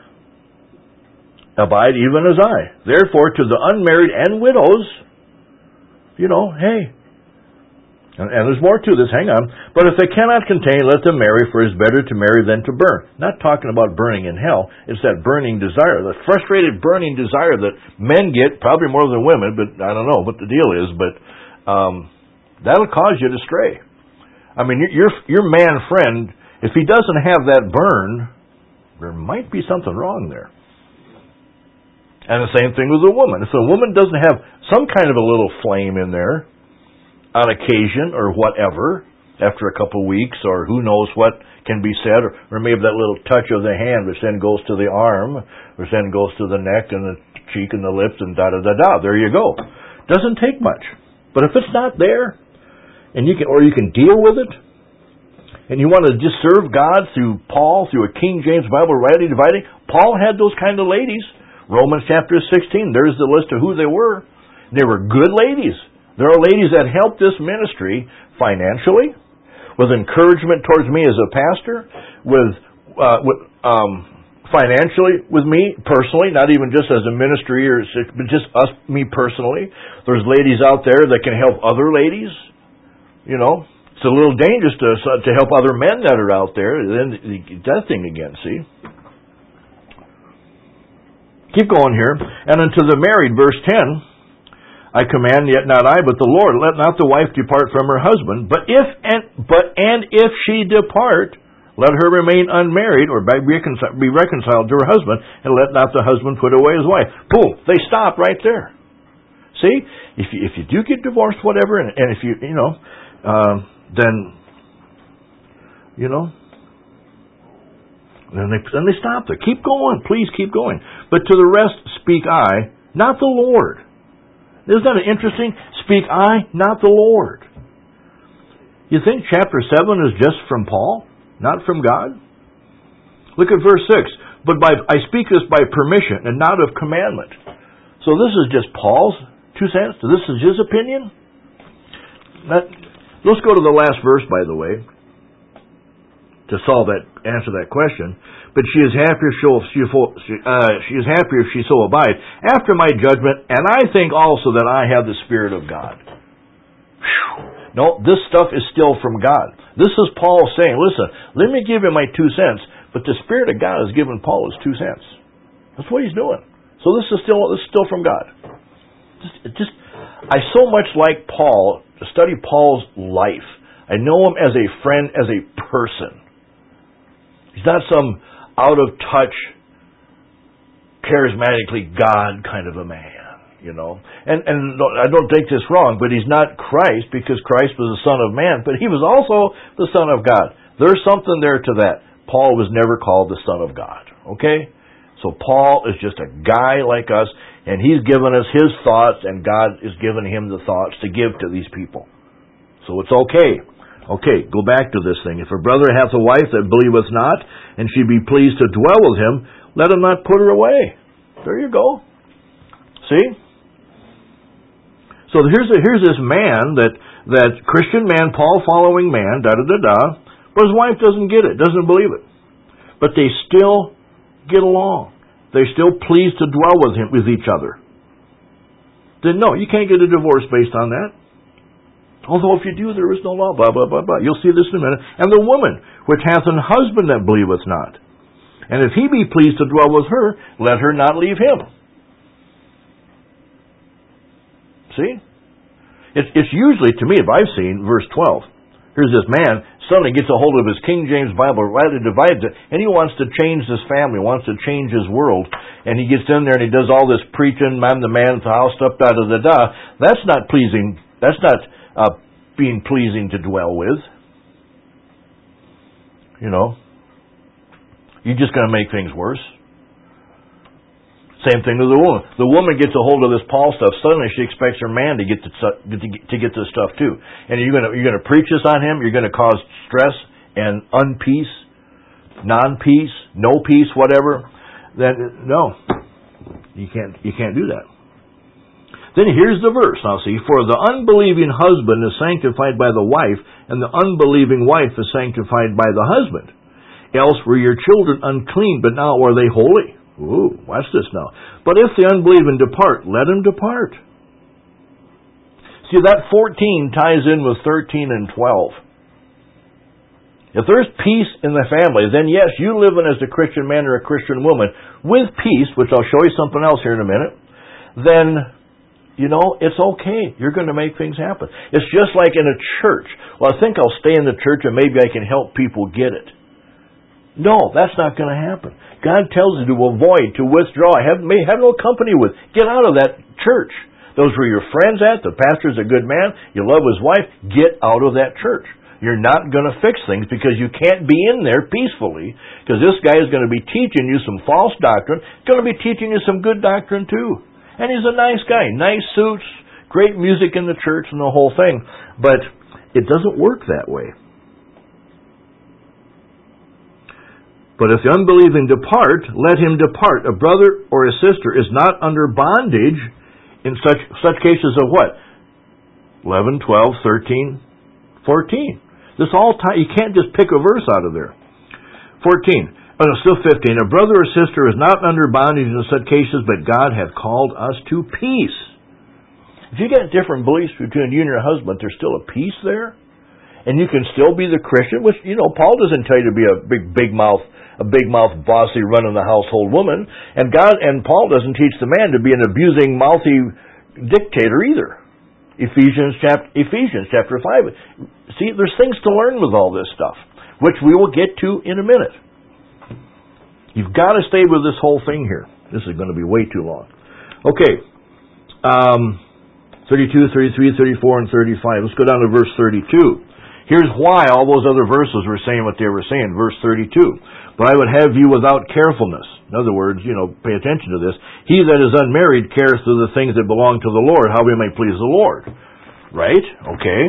Abide even as I. Therefore, to the unmarried and widows, you know, hey. And, and there's more to this, hang on. But if they cannot contain, let them marry, for it is better to marry than to burn. Not talking about burning in hell. It's that burning desire, the frustrated burning desire that men get, probably more than women, but I don't know what the deal is, but um, that'll cause you to stray. I mean, your, your man friend, if he doesn't have that burn, there might be something wrong there. And the same thing with a woman. If a woman doesn't have some kind of a little flame in there, on occasion or whatever, after a couple of weeks, or who knows what can be said, or, or maybe that little touch of the hand, which then goes to the arm, which then goes to the neck and the cheek and the lips and da-da-da-da. There you go. Doesn't take much. But if it's not there, and you can, or you can deal with it, and you want to just serve God through Paul, through a King James Bible, rightly dividing, Paul had those kind of ladies. Romans chapter sixteen, there's the list of who they were. They were good ladies. There are ladies that helped this ministry financially, with encouragement towards me as a pastor, with, uh, with um, financially with me personally, not even just as a ministry, or but just us, me personally. There's ladies out there that can help other ladies. You know, it's a little dangerous to to help other men that are out there. Then that thing again. See, keep going here, and unto the married, verse ten. I command, yet not I, but the Lord, let not the wife depart from her husband, but if and but and if she depart, let her remain unmarried, or be reconciled, be reconciled to her husband, and let not the husband put away his wife. Boom! They stop right there. See, if you, if you do get divorced, whatever, and, and if you you know, uh, then you know, then they then they stop there. Keep going, please keep going. But to the rest speak I, not the Lord. Isn't that interesting? Speak I, not the Lord. You think chapter seven is just from Paul, not from God? Look at verse six. But by, I speak this by permission and not of commandment. So this is just Paul's two cents? This is his opinion? That, let's go to the last verse, by the way, to solve that, answer that question. But she is happier she, she, uh, she is happier if she so abide after my judgment, and I think also that I have the Spirit of God. Whew. No, this stuff is still from God. This is Paul saying, listen, let me give you my two cents, but the Spirit of God has given Paul his two cents. That's what he's doing. So this is still this is still from God. Just, just I so much like Paul, to study Paul's life. I know him as a friend, as a person. He's not some out-of-touch, charismatically God kind of a man, you know. And and I don't take this wrong, but he's not Christ, because Christ was the Son of Man, but he was also the Son of God. There's something there to that. Paul was never called the Son of God, okay? So Paul is just a guy like us, and he's given us his thoughts, and God is giving him the thoughts to give to these people. So it's okay. Okay, go back to this thing. If a brother hath a wife that believeth not, and she be pleased to dwell with him, let him not put her away. There you go. See? So here's a, here's this man, that, that Christian man, Paul following man, da-da-da-da, but his wife doesn't get it, doesn't believe it. But they still get along. They're still pleased to dwell with him, with each other. Then no, you can't get a divorce based on that. Although if you do, there is no law, blah, blah, blah, blah. You'll see this in a minute. And the woman, which hath an husband that believeth not. And if he be pleased to dwell with her, let her not leave him. See? It's, it's usually, to me, if I've seen, verse twelve. Here's this man, suddenly gets a hold of his King James Bible, rightly divides it, and he wants to change his family, wants to change his world. And he gets in there and he does all this preaching, I'm the man, the house, stuff, da, da, da, da. That's not pleasing. That's not Uh, being pleasing to dwell with. You know, you're just going to make things worse. Same thing with the woman. The woman gets a hold of this Paul stuff. Suddenly, she expects her man to get the, to get this stuff too. And you're going to you're going to preach this on him. You're going to cause stress and unpeace, non-peace, no peace, whatever. Then no, you can't you can't do that. Then here's the verse. Now see, for the unbelieving husband is sanctified by the wife, and the unbelieving wife is sanctified by the husband. Else were your children unclean, but now are they holy. Ooh, watch this now. But if the unbelieving depart, let him depart. See, that fourteen ties in with thirteen and twelve. If there's peace in the family, then yes, you living as a Christian man or a Christian woman with peace, which I'll show you something else here in a minute, then you know, it's okay. You're going to make things happen. It's just like in a church. Well, I think I'll stay in the church and maybe I can help people get it. No, that's not going to happen. God tells you to avoid, to withdraw. Have, may have no company with. Get out of that church. Those were your friends at. The pastor's a good man. You love his wife. Get out of that church. You're not going to fix things because you can't be in there peacefully, because this guy is going to be teaching you some false doctrine. He's going to be teaching you some good doctrine too. And he's a nice guy. Nice suits, great music in the church and the whole thing. But it doesn't work that way. But if the unbelieving depart, let him depart. A brother or a sister is not under bondage in such such cases of what? eleven, twelve, thirteen, fourteen. This all time, you can't just pick a verse out of there. fourteen. Oh, no, still fifteen. A brother or sister is not under bondage in such cases, but God hath called us to peace. If you got different beliefs between you and your husband, there's still a peace there. And you can still be the Christian, which, you know, Paul doesn't tell you to be a big, big mouth, a big mouth, bossy, running the household woman. And God, and Paul doesn't teach the man to be an abusing, mouthy dictator either. Ephesians chapter, Ephesians chapter five. See, there's things to learn with all this stuff, which we will get to in a minute. You've got to stay with this whole thing here. This is going to be way too long. Okay. Um, thirty-two, thirty-three, thirty-four, and thirty-five. Let's go down to verse thirty-two. Here's why all those other verses were saying what they were saying. Verse thirty-two. But I would have you without carefulness. In other words, you know, pay attention to this. He that is unmarried careth for the things that belong to the Lord, how he may please the Lord. Right? Okay.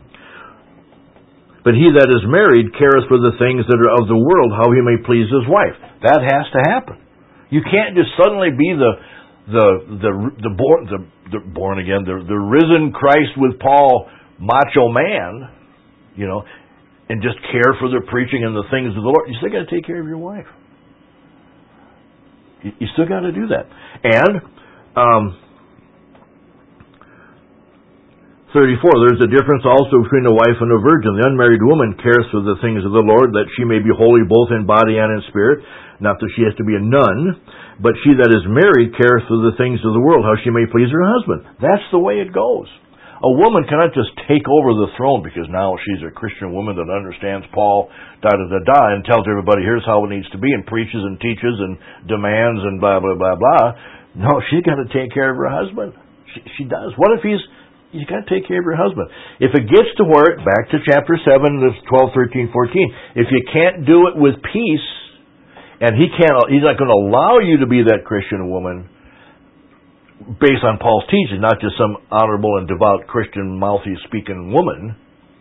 But he that is married careth for the things that are of the world, how he may please his wife. That has to happen. You can't just suddenly be the the the the born the, the born again the the risen Christ with Paul macho man, you know, and just care for the preaching and the things of the Lord. You still got to take care of your wife. You, you still got to do that. And um, thirty-four, there's a difference also between a wife and a virgin. The unmarried woman cares for the things of the Lord, that she may be holy both in body and in spirit. Not that she has to be a nun, but she that is married cares for the things of the world, how she may please her husband. That's the way it goes. A woman cannot just take over the throne because now she's a Christian woman that understands Paul, da-da-da-da, and tells everybody here's how it needs to be, and preaches and teaches and demands and blah, blah, blah, blah. No, she's got to take care of her husband. She, she does. What if he's, you got to take care of your husband. If it gets to where, back to chapter seven, twelve, thirteen, fourteen, if you can't do it with peace, and he can't, he's not going to allow you to be that Christian woman, based on Paul's teaching, not just some honorable and devout Christian mouthy speaking woman,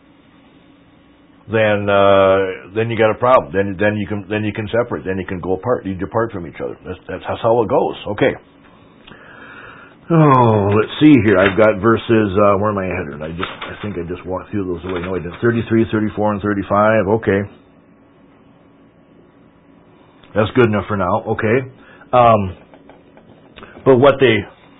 then uh, then you got a problem. Then then you can then you can separate. Then you can go apart. You depart from each other. That's, that's how it goes. Okay. Oh, let's see here. I've got verses. Uh, where am I headed? I just I think I just walked through those away. No, I didn't. thirty-three, thirty-four, and thirty-five. Okay. That's good enough for now. Okay. Um, but what they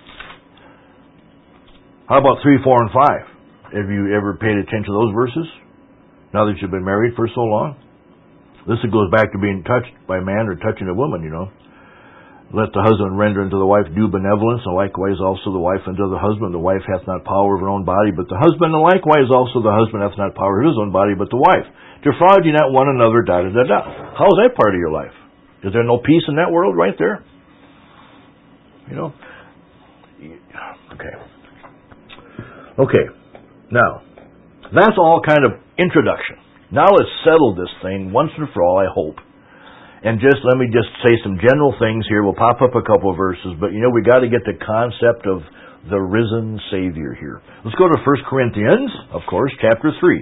How about three, four, and five? Have you ever paid attention to those verses? Now that you've been married for so long? This goes back to being touched by a man or touching a woman, you know. Let the husband render unto the wife due benevolence, and likewise also the wife unto the husband. The wife hath not power of her own body, but the husband, and likewise also the husband hath not power of his own body, but the wife. Defraud ye not one another, da da da da. How is that part of your life? Is there no peace in that world right there? You know? Okay. Okay, now, that's all kind of introduction. Now let's settle this thing once and for all, I hope. And just let me just say some general things here. We'll pop up a couple of verses, but you know, we got to get the concept of the risen Savior here. Let's go to First Corinthians, of course, chapter three.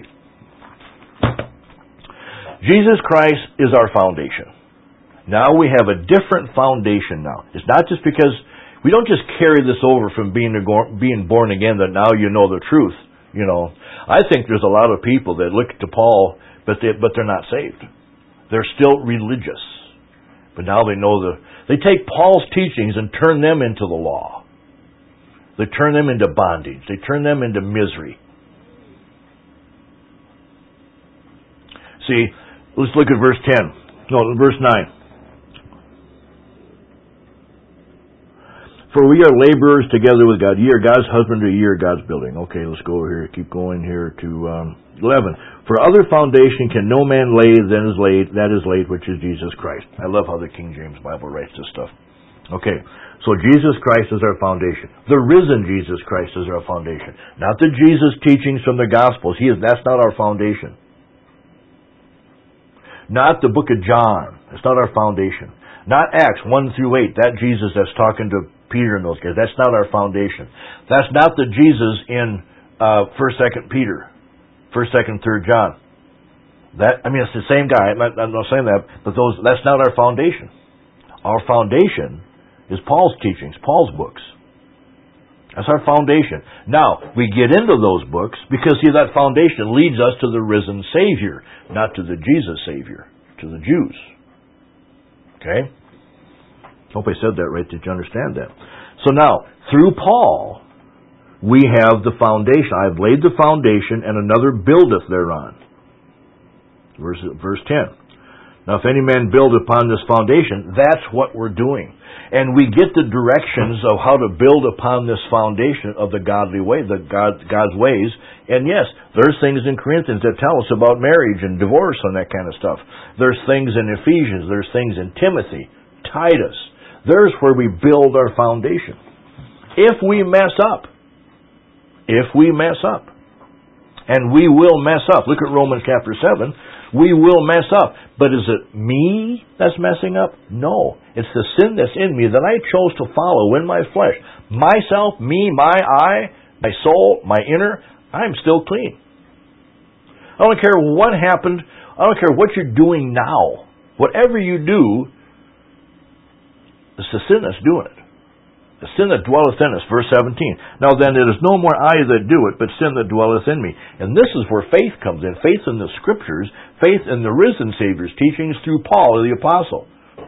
Jesus Christ is our foundation. Now we have a different foundation now. It's not just because we don't just carry this over from being being born again that now you know the truth. You know, I think there's a lot of people that look to Paul, but they but they're not saved. They're still religious, but now they know the. They take Paul's teachings and turn them into the law. They turn them into bondage. They turn them into misery. See, let's look at verse ten. No, verse nine. For we are laborers together with God. Ye are God's husbandry, ye are God's building. Okay, let's go over here. Keep going here to um, eleven. For other foundation can no man lay than is laid, that is laid, which is Jesus Christ. I love how the King James Bible writes this stuff. Okay, so Jesus Christ is our foundation. The risen Jesus Christ is our foundation. Not the Jesus teachings from the Gospels. He is. That's not our foundation. Not the book of John. It's not our foundation. Not Acts one through eight. That Jesus that's talking to Peter and those guys. That's not our foundation. That's not the Jesus in uh, first, second Peter. First, second, third John. That, I mean, it's the same guy. I'm not, I'm not saying that, but those, that's not our foundation. Our foundation is Paul's teachings, Paul's books. That's our foundation. Now, we get into those books because, see, that foundation leads us to the risen Savior, not to the Jesus Savior, to the Jews. Okay? Hope I said that right. Did you understand that? So now, through Paul, we have the foundation. I've laid the foundation, and another buildeth thereon. Verse, verse ten. Now, if any man build upon this foundation, that's what we're doing. And we get the directions of how to build upon this foundation of the godly way, the God, God's ways. And yes, there's things in Corinthians that tell us about marriage and divorce and that kind of stuff. There's things in Ephesians. There's things in Timothy, Titus. There's where we build our foundation. If we mess up, if we mess up, and we will mess up. Look at Romans chapter seven. We will mess up. But is it me that's messing up? No. It's the sin that's in me that I chose to follow in my flesh. Myself, me, my I, my soul, my inner, I'm still clean. I don't care what happened. I don't care what you're doing now. Whatever you do, it's the sin that's doing it. The sin that dwelleth in us, verse seventeen. Now then, it is no more I that do it, but sin that dwelleth in me. And this is where faith comes in. Faith in the Scriptures, faith in the risen Savior's teachings through Paul, the Apostle.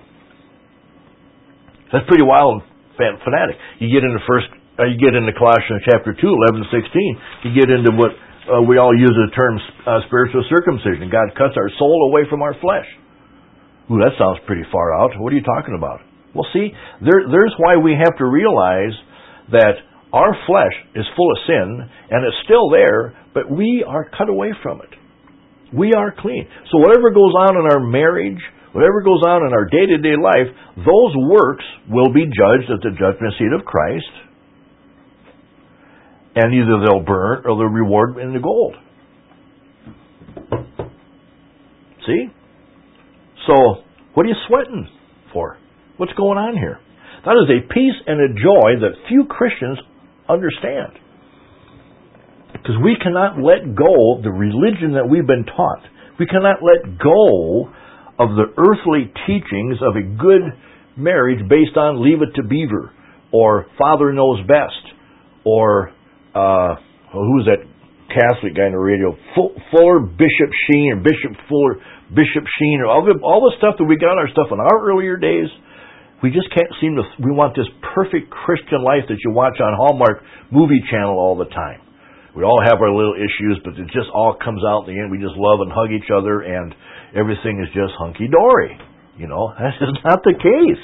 That's pretty wild and fanatic. You get into first, uh, you get into Colossians chapter two, eleven to sixteen. You get into what uh, we all use the term uh, spiritual circumcision. God cuts our soul away from our flesh. Ooh, that sounds pretty far out. What are you talking about? Well, see, there, there's why we have to realize that our flesh is full of sin, and it's still there, but we are cut away from it. We are clean. So whatever goes on in our marriage, whatever goes on in our day-to-day life, those works will be judged at the judgment seat of Christ, and either they'll burn or they'll reward in the gold. See? So, what are you sweating for? What's going on here? That is a peace and a joy that few Christians understand. Because we cannot let go of the religion that we've been taught. We cannot let go of the earthly teachings of a good marriage based on leave it to Beaver, or Father knows best, or uh, who's that Catholic guy on the radio? Fuller, Bishop Sheen, or Bishop Fuller, Bishop Sheen, or all the, all the stuff that we got our stuff in our earlier days. We just can't seem to, we want this perfect Christian life that you watch on Hallmark Movie Channel all the time. We all have our little issues, but it just all comes out in the end. We just love and hug each other, and everything is just hunky-dory. You know, that's just not the case.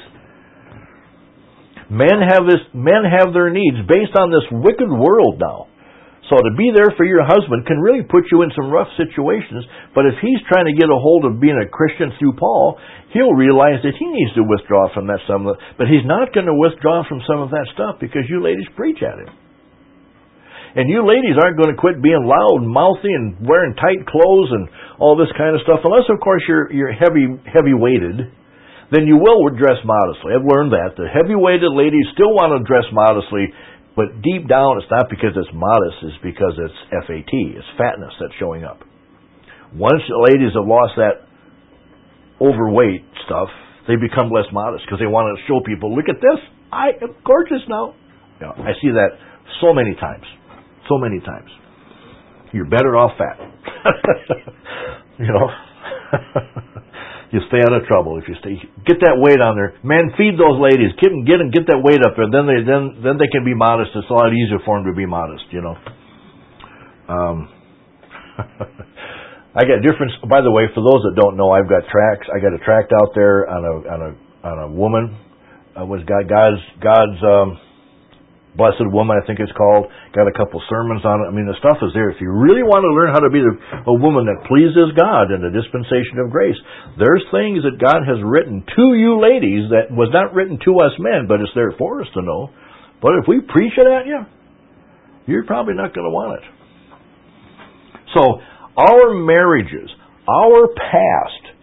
Men have this, men have their needs based on this wicked world now. So to be there for your husband can really put you in some rough situations, but if he's trying to get a hold of being a Christian through Paul, he'll realize that he needs to withdraw from that some of the, but he's not going to withdraw from some of that stuff because you ladies preach at him. And you ladies aren't going to quit being loud and mouthy and wearing tight clothes and all this kind of stuff, unless of course you're you're heavy heavy weighted. Then you will dress modestly. I've learned that. The heavy weighted ladies still want to dress modestly. But deep down, it's not because it's modest, it's because it's F A T, it's fatness that's showing up. Once the ladies have lost that overweight stuff, they become less modest because they want to show people, look at this, I am gorgeous now. You know, I see that so many times, so many times. You're better off fat. You know? You stay out of trouble if you stay. Get that weight on there, man. Feed those ladies. Get them, get them, get that weight up there. Then they, then, then they can be modest. It's a lot easier for them to be modest. You know. Um, I got different. By the way, for those that don't know, I've got tracts. I got a tract out there on a on a on a woman. Uh, was God God's God's um, Blessed Woman, I think it's called. Got a couple sermons on it. I mean, the stuff is there. If you really want to learn how to be the, a woman that pleases God in the dispensation of grace, there's things that God has written to you ladies that was not written to us men, but it's there for us to know. But if we preach it at you, you're probably not going to want it. So, our marriages, our past,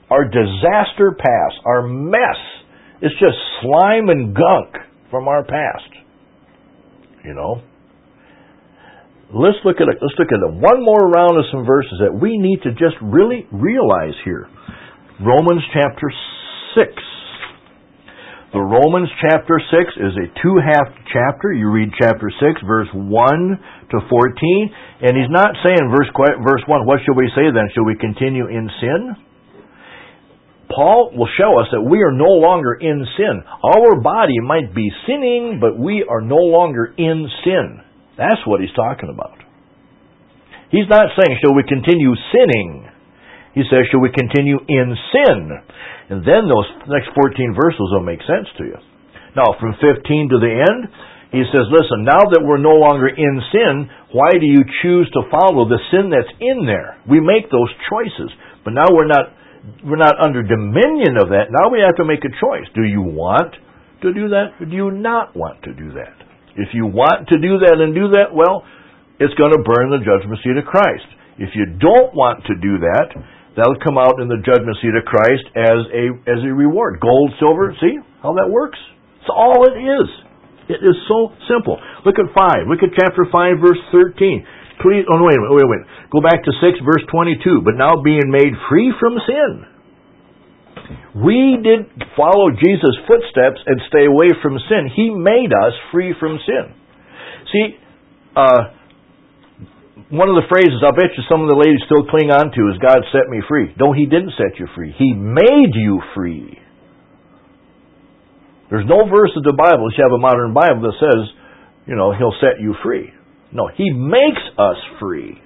our disaster past, our mess. It's just slime and gunk from our past. You know? Let's look at it. Let's look at it. One more round of some verses that we need to just really realize here. Romans chapter six. The Romans chapter six is a two-half chapter. You read chapter six, verse one to fourteen, and he's not saying verse verse one, what shall we say then? Shall we continue in sin? Paul will show us that we are no longer in sin. Our body might be sinning, but we are no longer in sin. That's what he's talking about. He's not saying, shall we continue sinning? He says, shall we continue in sin? And then those next fourteen verses will make sense to you. Now, from fifteen to the end, he says, listen, now that we're no longer in sin, why do you choose to follow the sin that's in there? We make those choices, but now we're not we're not under dominion of that. Now we have to make a choice. Do you want to do that, or do you not want to do that? If you want to do that and do that, well, it's going to burn the judgment seat of Christ. If you don't want to do that, that'll come out in the judgment seat of Christ as a as a reward. Gold, silver, see how that works? It's all it is. It is so simple. Look at five. Look at chapter five, verse thirteen. Please, oh, wait a minute, wait a minute. Go back to six, verse twenty-two. But now being made free from sin. We did follow Jesus' footsteps and stay away from sin. He made us free from sin. See, uh, one of the phrases I bet you some of the ladies still cling on to is, God set me free. No, He didn't set you free. He made you free. There's no verse in the Bible, if you have a modern Bible, that says, you know, He'll set you free. No, He makes us free.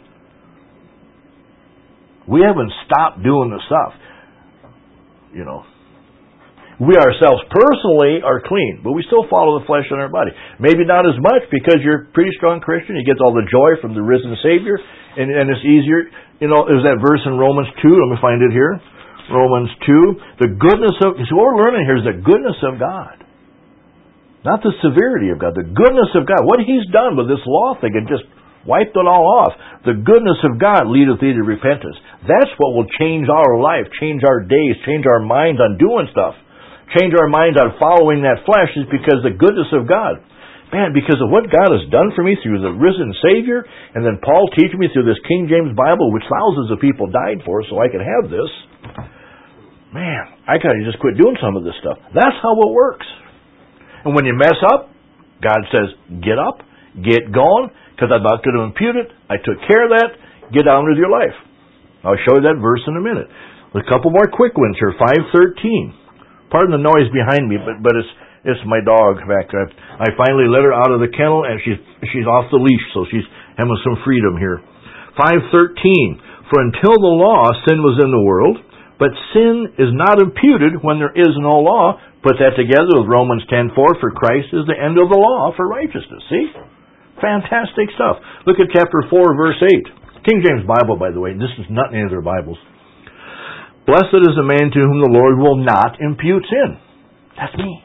We haven't stopped doing the stuff. You know, we ourselves personally are clean, but we still follow the flesh in our body. Maybe not as much because you're a pretty strong Christian. You get all the joy from the risen Savior, and, and it's easier. You know, there's that verse in Romans two. Let me find it here. Romans two. The goodness of, so what we're learning here is the goodness of God. Not the severity of God. The goodness of God. What He's done with this law thing and just wiped it all off. The goodness of God leadeth thee to repentance. That's what will change our life, change our days, change our minds on doing stuff. Change our minds on following that flesh is because the goodness of God. Man, because of what God has done for me through the risen Savior, and then Paul teaching me through this King James Bible, which thousands of people died for so I could have this. Man, I gotta just quit doing some of this stuff. That's how it works. And when you mess up, God says, get up, get going, because I'm not going to impute it. I took care of that. Get on with your life. I'll show you that verse in a minute. A couple more quick ones here. five thirteen. Pardon the noise behind me, but but it's it's my dog back there. I finally let her out of the kennel, and she's she's off the leash, so she's having some freedom here. five thirteen. For until the law, sin was in the world, but sin is not imputed when there is no law. Put that together with Romans ten four. For Christ is the end of the law for righteousness. See? Fantastic stuff. Look at chapter four, verse eight. King James Bible, by the way. This is not any of their Bibles. Blessed is the man to whom the Lord will not impute sin. That's me.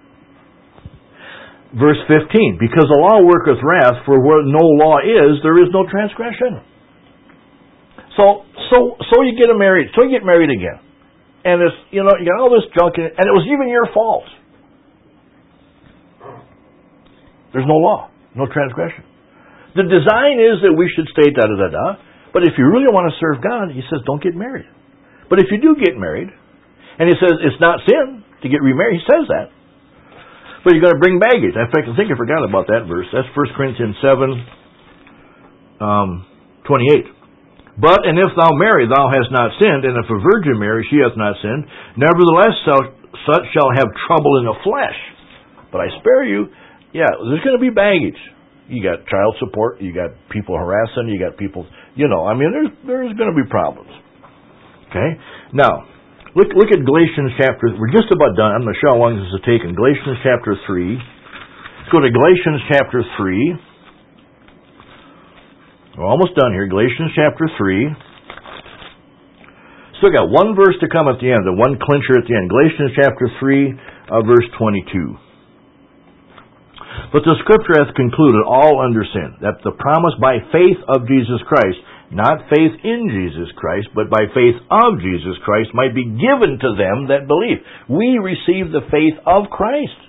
Verse fifteen. Because the law worketh wrath, for where no law is, there is no transgression. So, so, so you get married. So you get married again, and it's, you know, you got all this junk in it, and it was even your fault. There's no law. No transgression. The design is that we should stay da-da-da-da, but if you really want to serve God, He says don't get married. But if you do get married, and He says it's not sin to get remarried, He says that, but you're going to bring baggage. In fact, I think I forgot about that verse. That's First Corinthians seven, um, twenty-eight. But, and if thou marry, thou hast not sinned, and if a virgin marry, she hath not sinned. Nevertheless, such shall have trouble in the flesh. But I spare you. Yeah, there's going to be baggage. You got child support, you got people harassing, you got people, you know, I mean, there's there's going to be problems. Okay? Now, look look at Galatians chapter, we're just about done. I'm going to show how long this is taking. Galatians chapter three. Let's go to Galatians chapter three. We're almost done here. Galatians chapter three. Still got one verse to come at the end, the one clincher at the end. Galatians chapter three, uh, verse twenty-two. But the Scripture hath concluded all under sin, that the promise by faith of Jesus Christ not faith in Jesus Christ, but by faith of Jesus Christ might be given to them that believe. We receive the faith of Christ.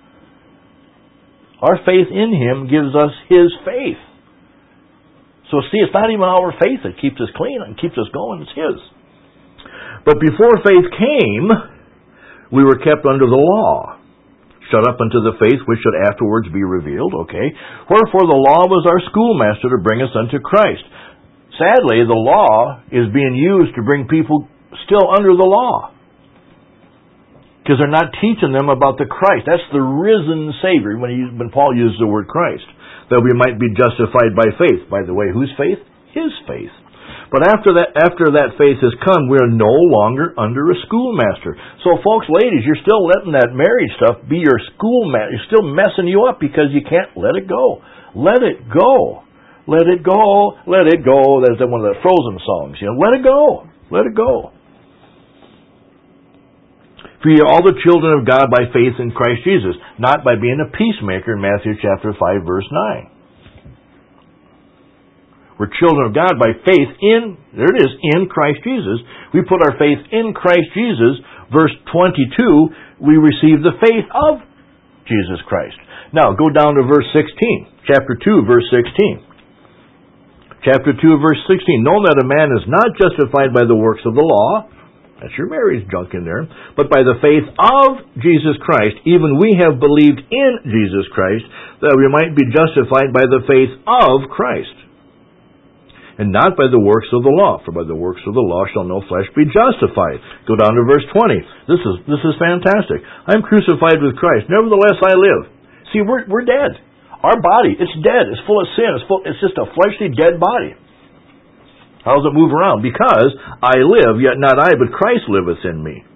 Our faith in Him gives us His faith. So see, it's not even our faith that keeps us clean and keeps us going, it's His. But before faith came, we were kept under the law, shut up unto the faith which should afterwards be revealed, okay? Wherefore the law was our schoolmaster to bring us unto Christ. Sadly, the law is being used to bring people still under the law, because they're not teaching them about the Christ. That's the risen Savior, when, he, when Paul uses the word Christ, that we might be justified by faith. By the way, whose faith? His faith. But after that, after that faith has come, we are no longer under a schoolmaster. So folks, ladies, you're still letting that marriage stuff be your schoolmaster. It's still messing you up because you can't let it go. Let it go. Let it go. Let it go. That's one of the Frozen songs. You know, let it go. Let it go. For ye are all the children of God by faith in Christ Jesus, not by being a peacemaker in Matthew chapter five, verse nine. We're children of God by faith in, there it is, in Christ Jesus. We put our faith in Christ Jesus. Verse twenty-two, we receive the faith of Jesus Christ. Now, go down to verse sixteen. Chapter two, verse sixteen. Chapter two, verse sixteen. Know that a man is not justified by the works of the law. That's your marriage junk in there. But by the faith of Jesus Christ, even we have believed in Jesus Christ, that we might be justified by the faith of Christ, and not by the works of the law. For by the works of the law shall no flesh be justified. Go down to verse twenty. This is this is fantastic. I am crucified with Christ. Nevertheless I live. See, we're we're dead. Our body, it's dead. It's full of sin. It's full. It's just a fleshly dead body. How does it move around? Because I live, yet not I, but Christ liveth in me.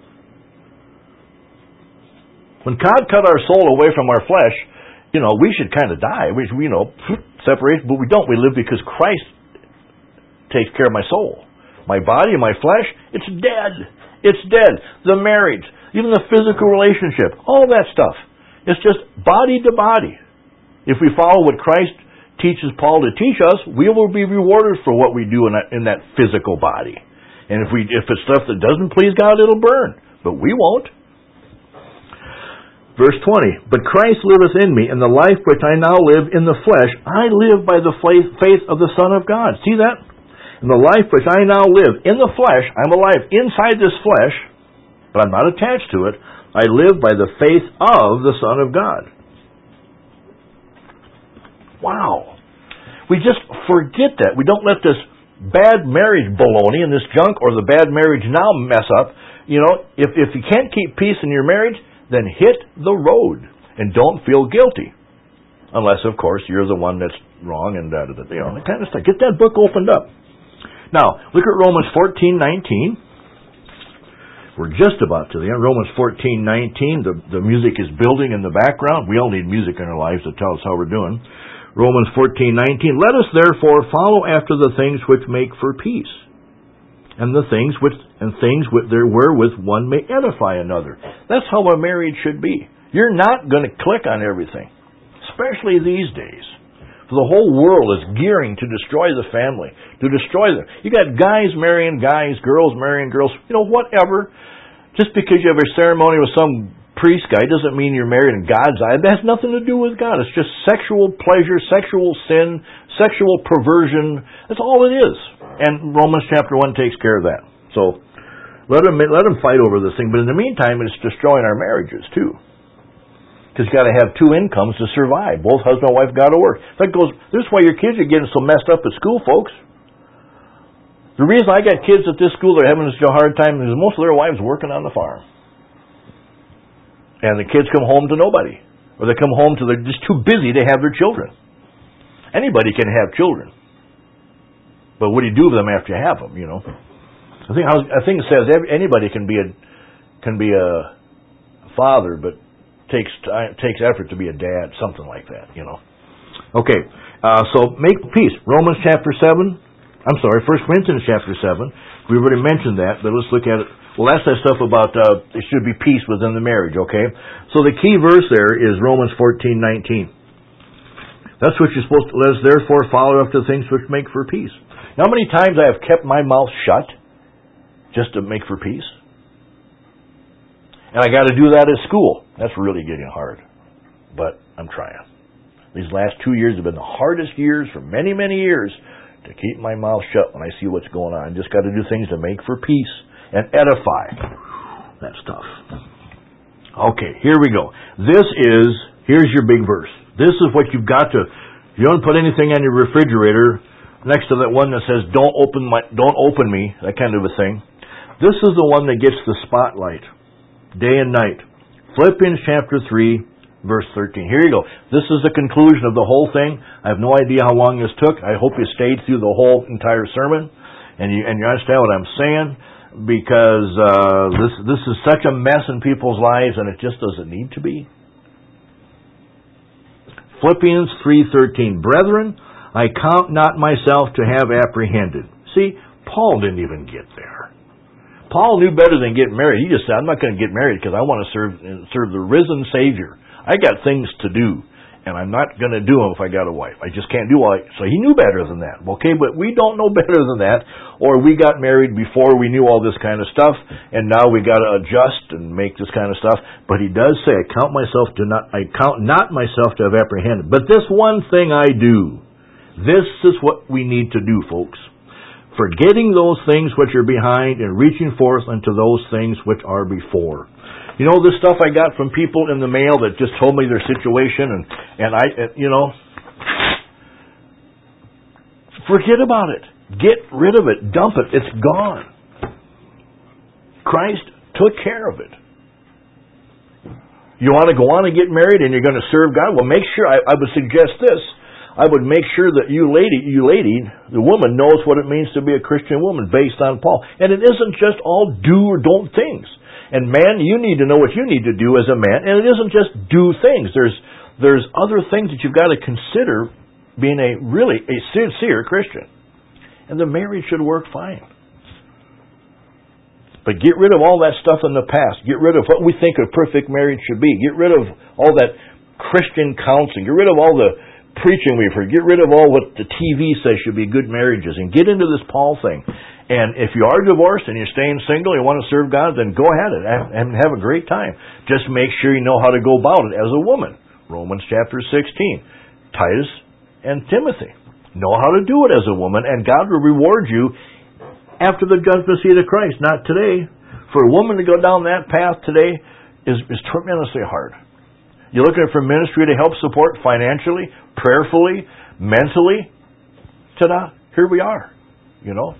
When God cut our soul away from our flesh, you know, we should kind of die. We, you know, separate, but we don't. We live because Christ takes care of my soul. My body and my flesh, it's dead. It's dead. The marriage, even the physical relationship, all that stuff. It's just body to body. If we follow what Christ teaches Paul to teach us, we will be rewarded for what we do in that, in that physical body. And if we if it's stuff that doesn't please God, it'll burn. But we won't. Verse twenty, but Christ liveth in me, and the life which I now live in the flesh, I live by the faith of the Son of God. See that? In the life which I now live in the flesh, I'm alive inside this flesh, but I'm not attached to it. I live by the faith of the Son of God. Wow. We just forget that. We don't let this bad marriage baloney and this junk or the bad marriage now mess up. You know, if, if you can't keep peace in your marriage, then hit the road and don't feel guilty. Unless, of course, you're the one that's wrong and da, da, da, you know, that kind of stuff. Get that book opened up. Now, look at Romans fourteen nineteen. We're just about to the end. Romans fourteen nineteen. The, the music is building in the background. We all need music in our lives to tell us how we're doing. Romans fourteen nineteen. Let us therefore follow after the things which make for peace, and the things which and things with there wherewith one may edify another. That's how a marriage should be. You're not going to click on everything, especially these days. For the whole world is gearing to destroy the family, to destroy them. You got guys marrying guys, girls marrying girls, you know, whatever. Just because you have a ceremony with some priest guy doesn't mean you're married in God's eye. That has nothing to do with God. It's just sexual pleasure, sexual sin, sexual perversion. That's all it is. And Romans chapter one takes care of that. So let them let them fight over this thing. But in the meantime, it's destroying our marriages too. Because you got to have two incomes to survive. Both husband and wife got to work. That goes. This is why your kids are getting so messed up at school, folks. The reason I got kids at this school that are having such a hard time is most of their wives working on the farm. And the kids come home to nobody. Or they come home to, they're just too busy to have their children. Anybody can have children. But what do you do with them after you have them, you know? I think I think it says anybody can be a can be a father, but takes takes effort to be a dad, something like that, you know. Okay, uh, so make peace. Romans chapter seven. I'm sorry, First Corinthians chapter seven. We already mentioned that, but let's look at it. Well, that's that stuff about uh, there should be peace within the marriage, okay? So the key verse there is Romans fourteen nineteen. That's what you're supposed to, let us therefore follow after things which make for peace. You know how many times I have kept my mouth shut just to make for peace? And I got to do that at school. That's really getting hard. But I'm trying. These last two years have been the hardest years for many, many years to keep my mouth shut when I see what's going on. I just got to do things to make for peace and edify. That's tough. Okay, here we go. This is, here's your big verse. This is what you've got to, if you don't put anything on your refrigerator next to that one that says, don't open my, don't open me, that kind of a thing. This is the one that gets the spotlight, day and night. Philippians chapter three, verse thirteen. Here you go. This is the conclusion of the whole thing. I have no idea how long this took. I hope you stayed through the whole entire sermon, and you, and you understand what I'm saying, because uh, this this is such a mess in people's lives, and it just doesn't need to be. Philippians three thirteen. Brethren, I count not myself to have apprehended. See, Paul didn't even get there. Paul knew better than getting married. He just said, I'm not going to get married because I want to serve serve the risen Savior. I got things to do, and I'm not going to do them if I got a wife. I just can't do all I... So he knew better than that. Okay, but we don't know better than that, or we got married before we knew all this kind of stuff, and now we got to adjust and make this kind of stuff. But he does say, I count myself to not, I count not myself to have apprehended. But this one thing I do, this is what we need to do, folks. Forgetting those things which are behind and reaching forth unto those things which are before. You know, this stuff I got from people in the mail that just told me their situation, and, and I, you know, forget about it. Get rid of it. Dump it. It's gone. Christ took care of it. You want to go on and get married and you're going to serve God? Well, make sure, I, I would suggest this. I would make sure that you lady, you lady, the woman knows what it means to be a Christian woman based on Paul. And it isn't just all do or don't things. And man, you need to know what you need to do as a man. And it isn't just do things. There's there's other things that you've got to consider being a really a sincere Christian. And the marriage should work fine. But get rid of all that stuff in the past. Get rid of what we think a perfect marriage should be. Get rid of all that Christian counseling. Get rid of all the preaching we've heard. Get rid of all what the T V says should be good marriages, and get into this Paul thing. And if you are divorced and you're staying single, you want to serve God, then go ahead and have a great time. Just make sure you know how to go about it as a woman. Romans chapter sixteen. Titus and Timothy. Know how to do it as a woman, and God will reward you after the judgment seat of Christ, not today. For a woman to go down that path today is, is tremendously hard. You're looking for ministry to help support financially, prayerfully, mentally. Ta-da! Here we are. You know.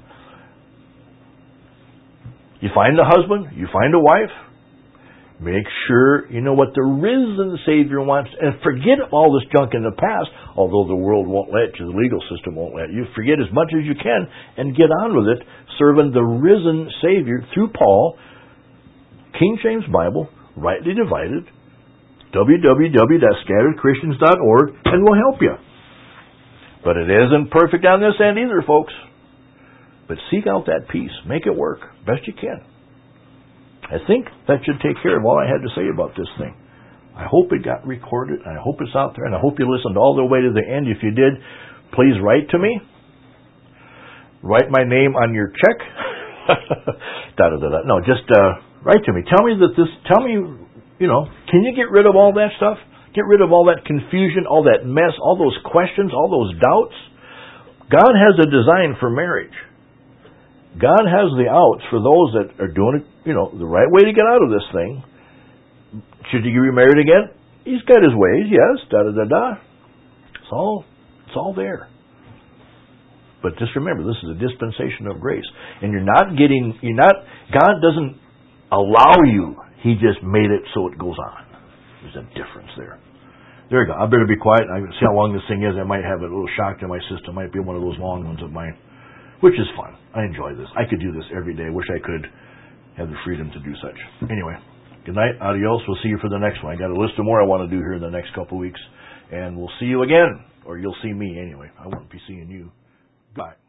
You find a husband, you find a wife. Make sure you know what the risen Savior wants, and forget all this junk in the past, although the world won't let you, the legal system won't let you. Forget as much as you can and get on with it, serving the risen Savior through Paul, King James Bible, rightly divided, w w w dot scattered christians dot org, and we'll help you. But it isn't perfect on this end either, folks. But seek out that peace. Make it work best you can. I think that should take care of all I had to say about this thing. I hope it got recorded, and I hope it's out there, and I hope you listened all the way to the end. If you did, please write to me. Write my name on your check. da, da, da, da. No, just uh, write to me. Tell me that this, tell me, you know, can you get rid of all that stuff? Get rid of all that confusion, all that mess, all those questions, all those doubts. God has a design for marriage. God has the outs for those that are doing it, you know, the right way to get out of this thing. Should you get remarried again? He's got his ways, yes, da-da-da-da. It's all, it's all there. But just remember, this is a dispensation of grace. And you're not getting, you're not, God doesn't allow you. He just made it so it goes on. There's a difference there. There you go. I better be quiet. I can see how long this thing is. I might have a little shock to my system. Might be one of those long ones of mine, which is fun. I enjoy this. I could do this every day. Wish I could have the freedom to do such. Anyway, good night. Adios. We'll see you for the next one. I got a list of more I want to do here in the next couple of weeks. And we'll see you again. Or you'll see me anyway. I won't be seeing you. Bye.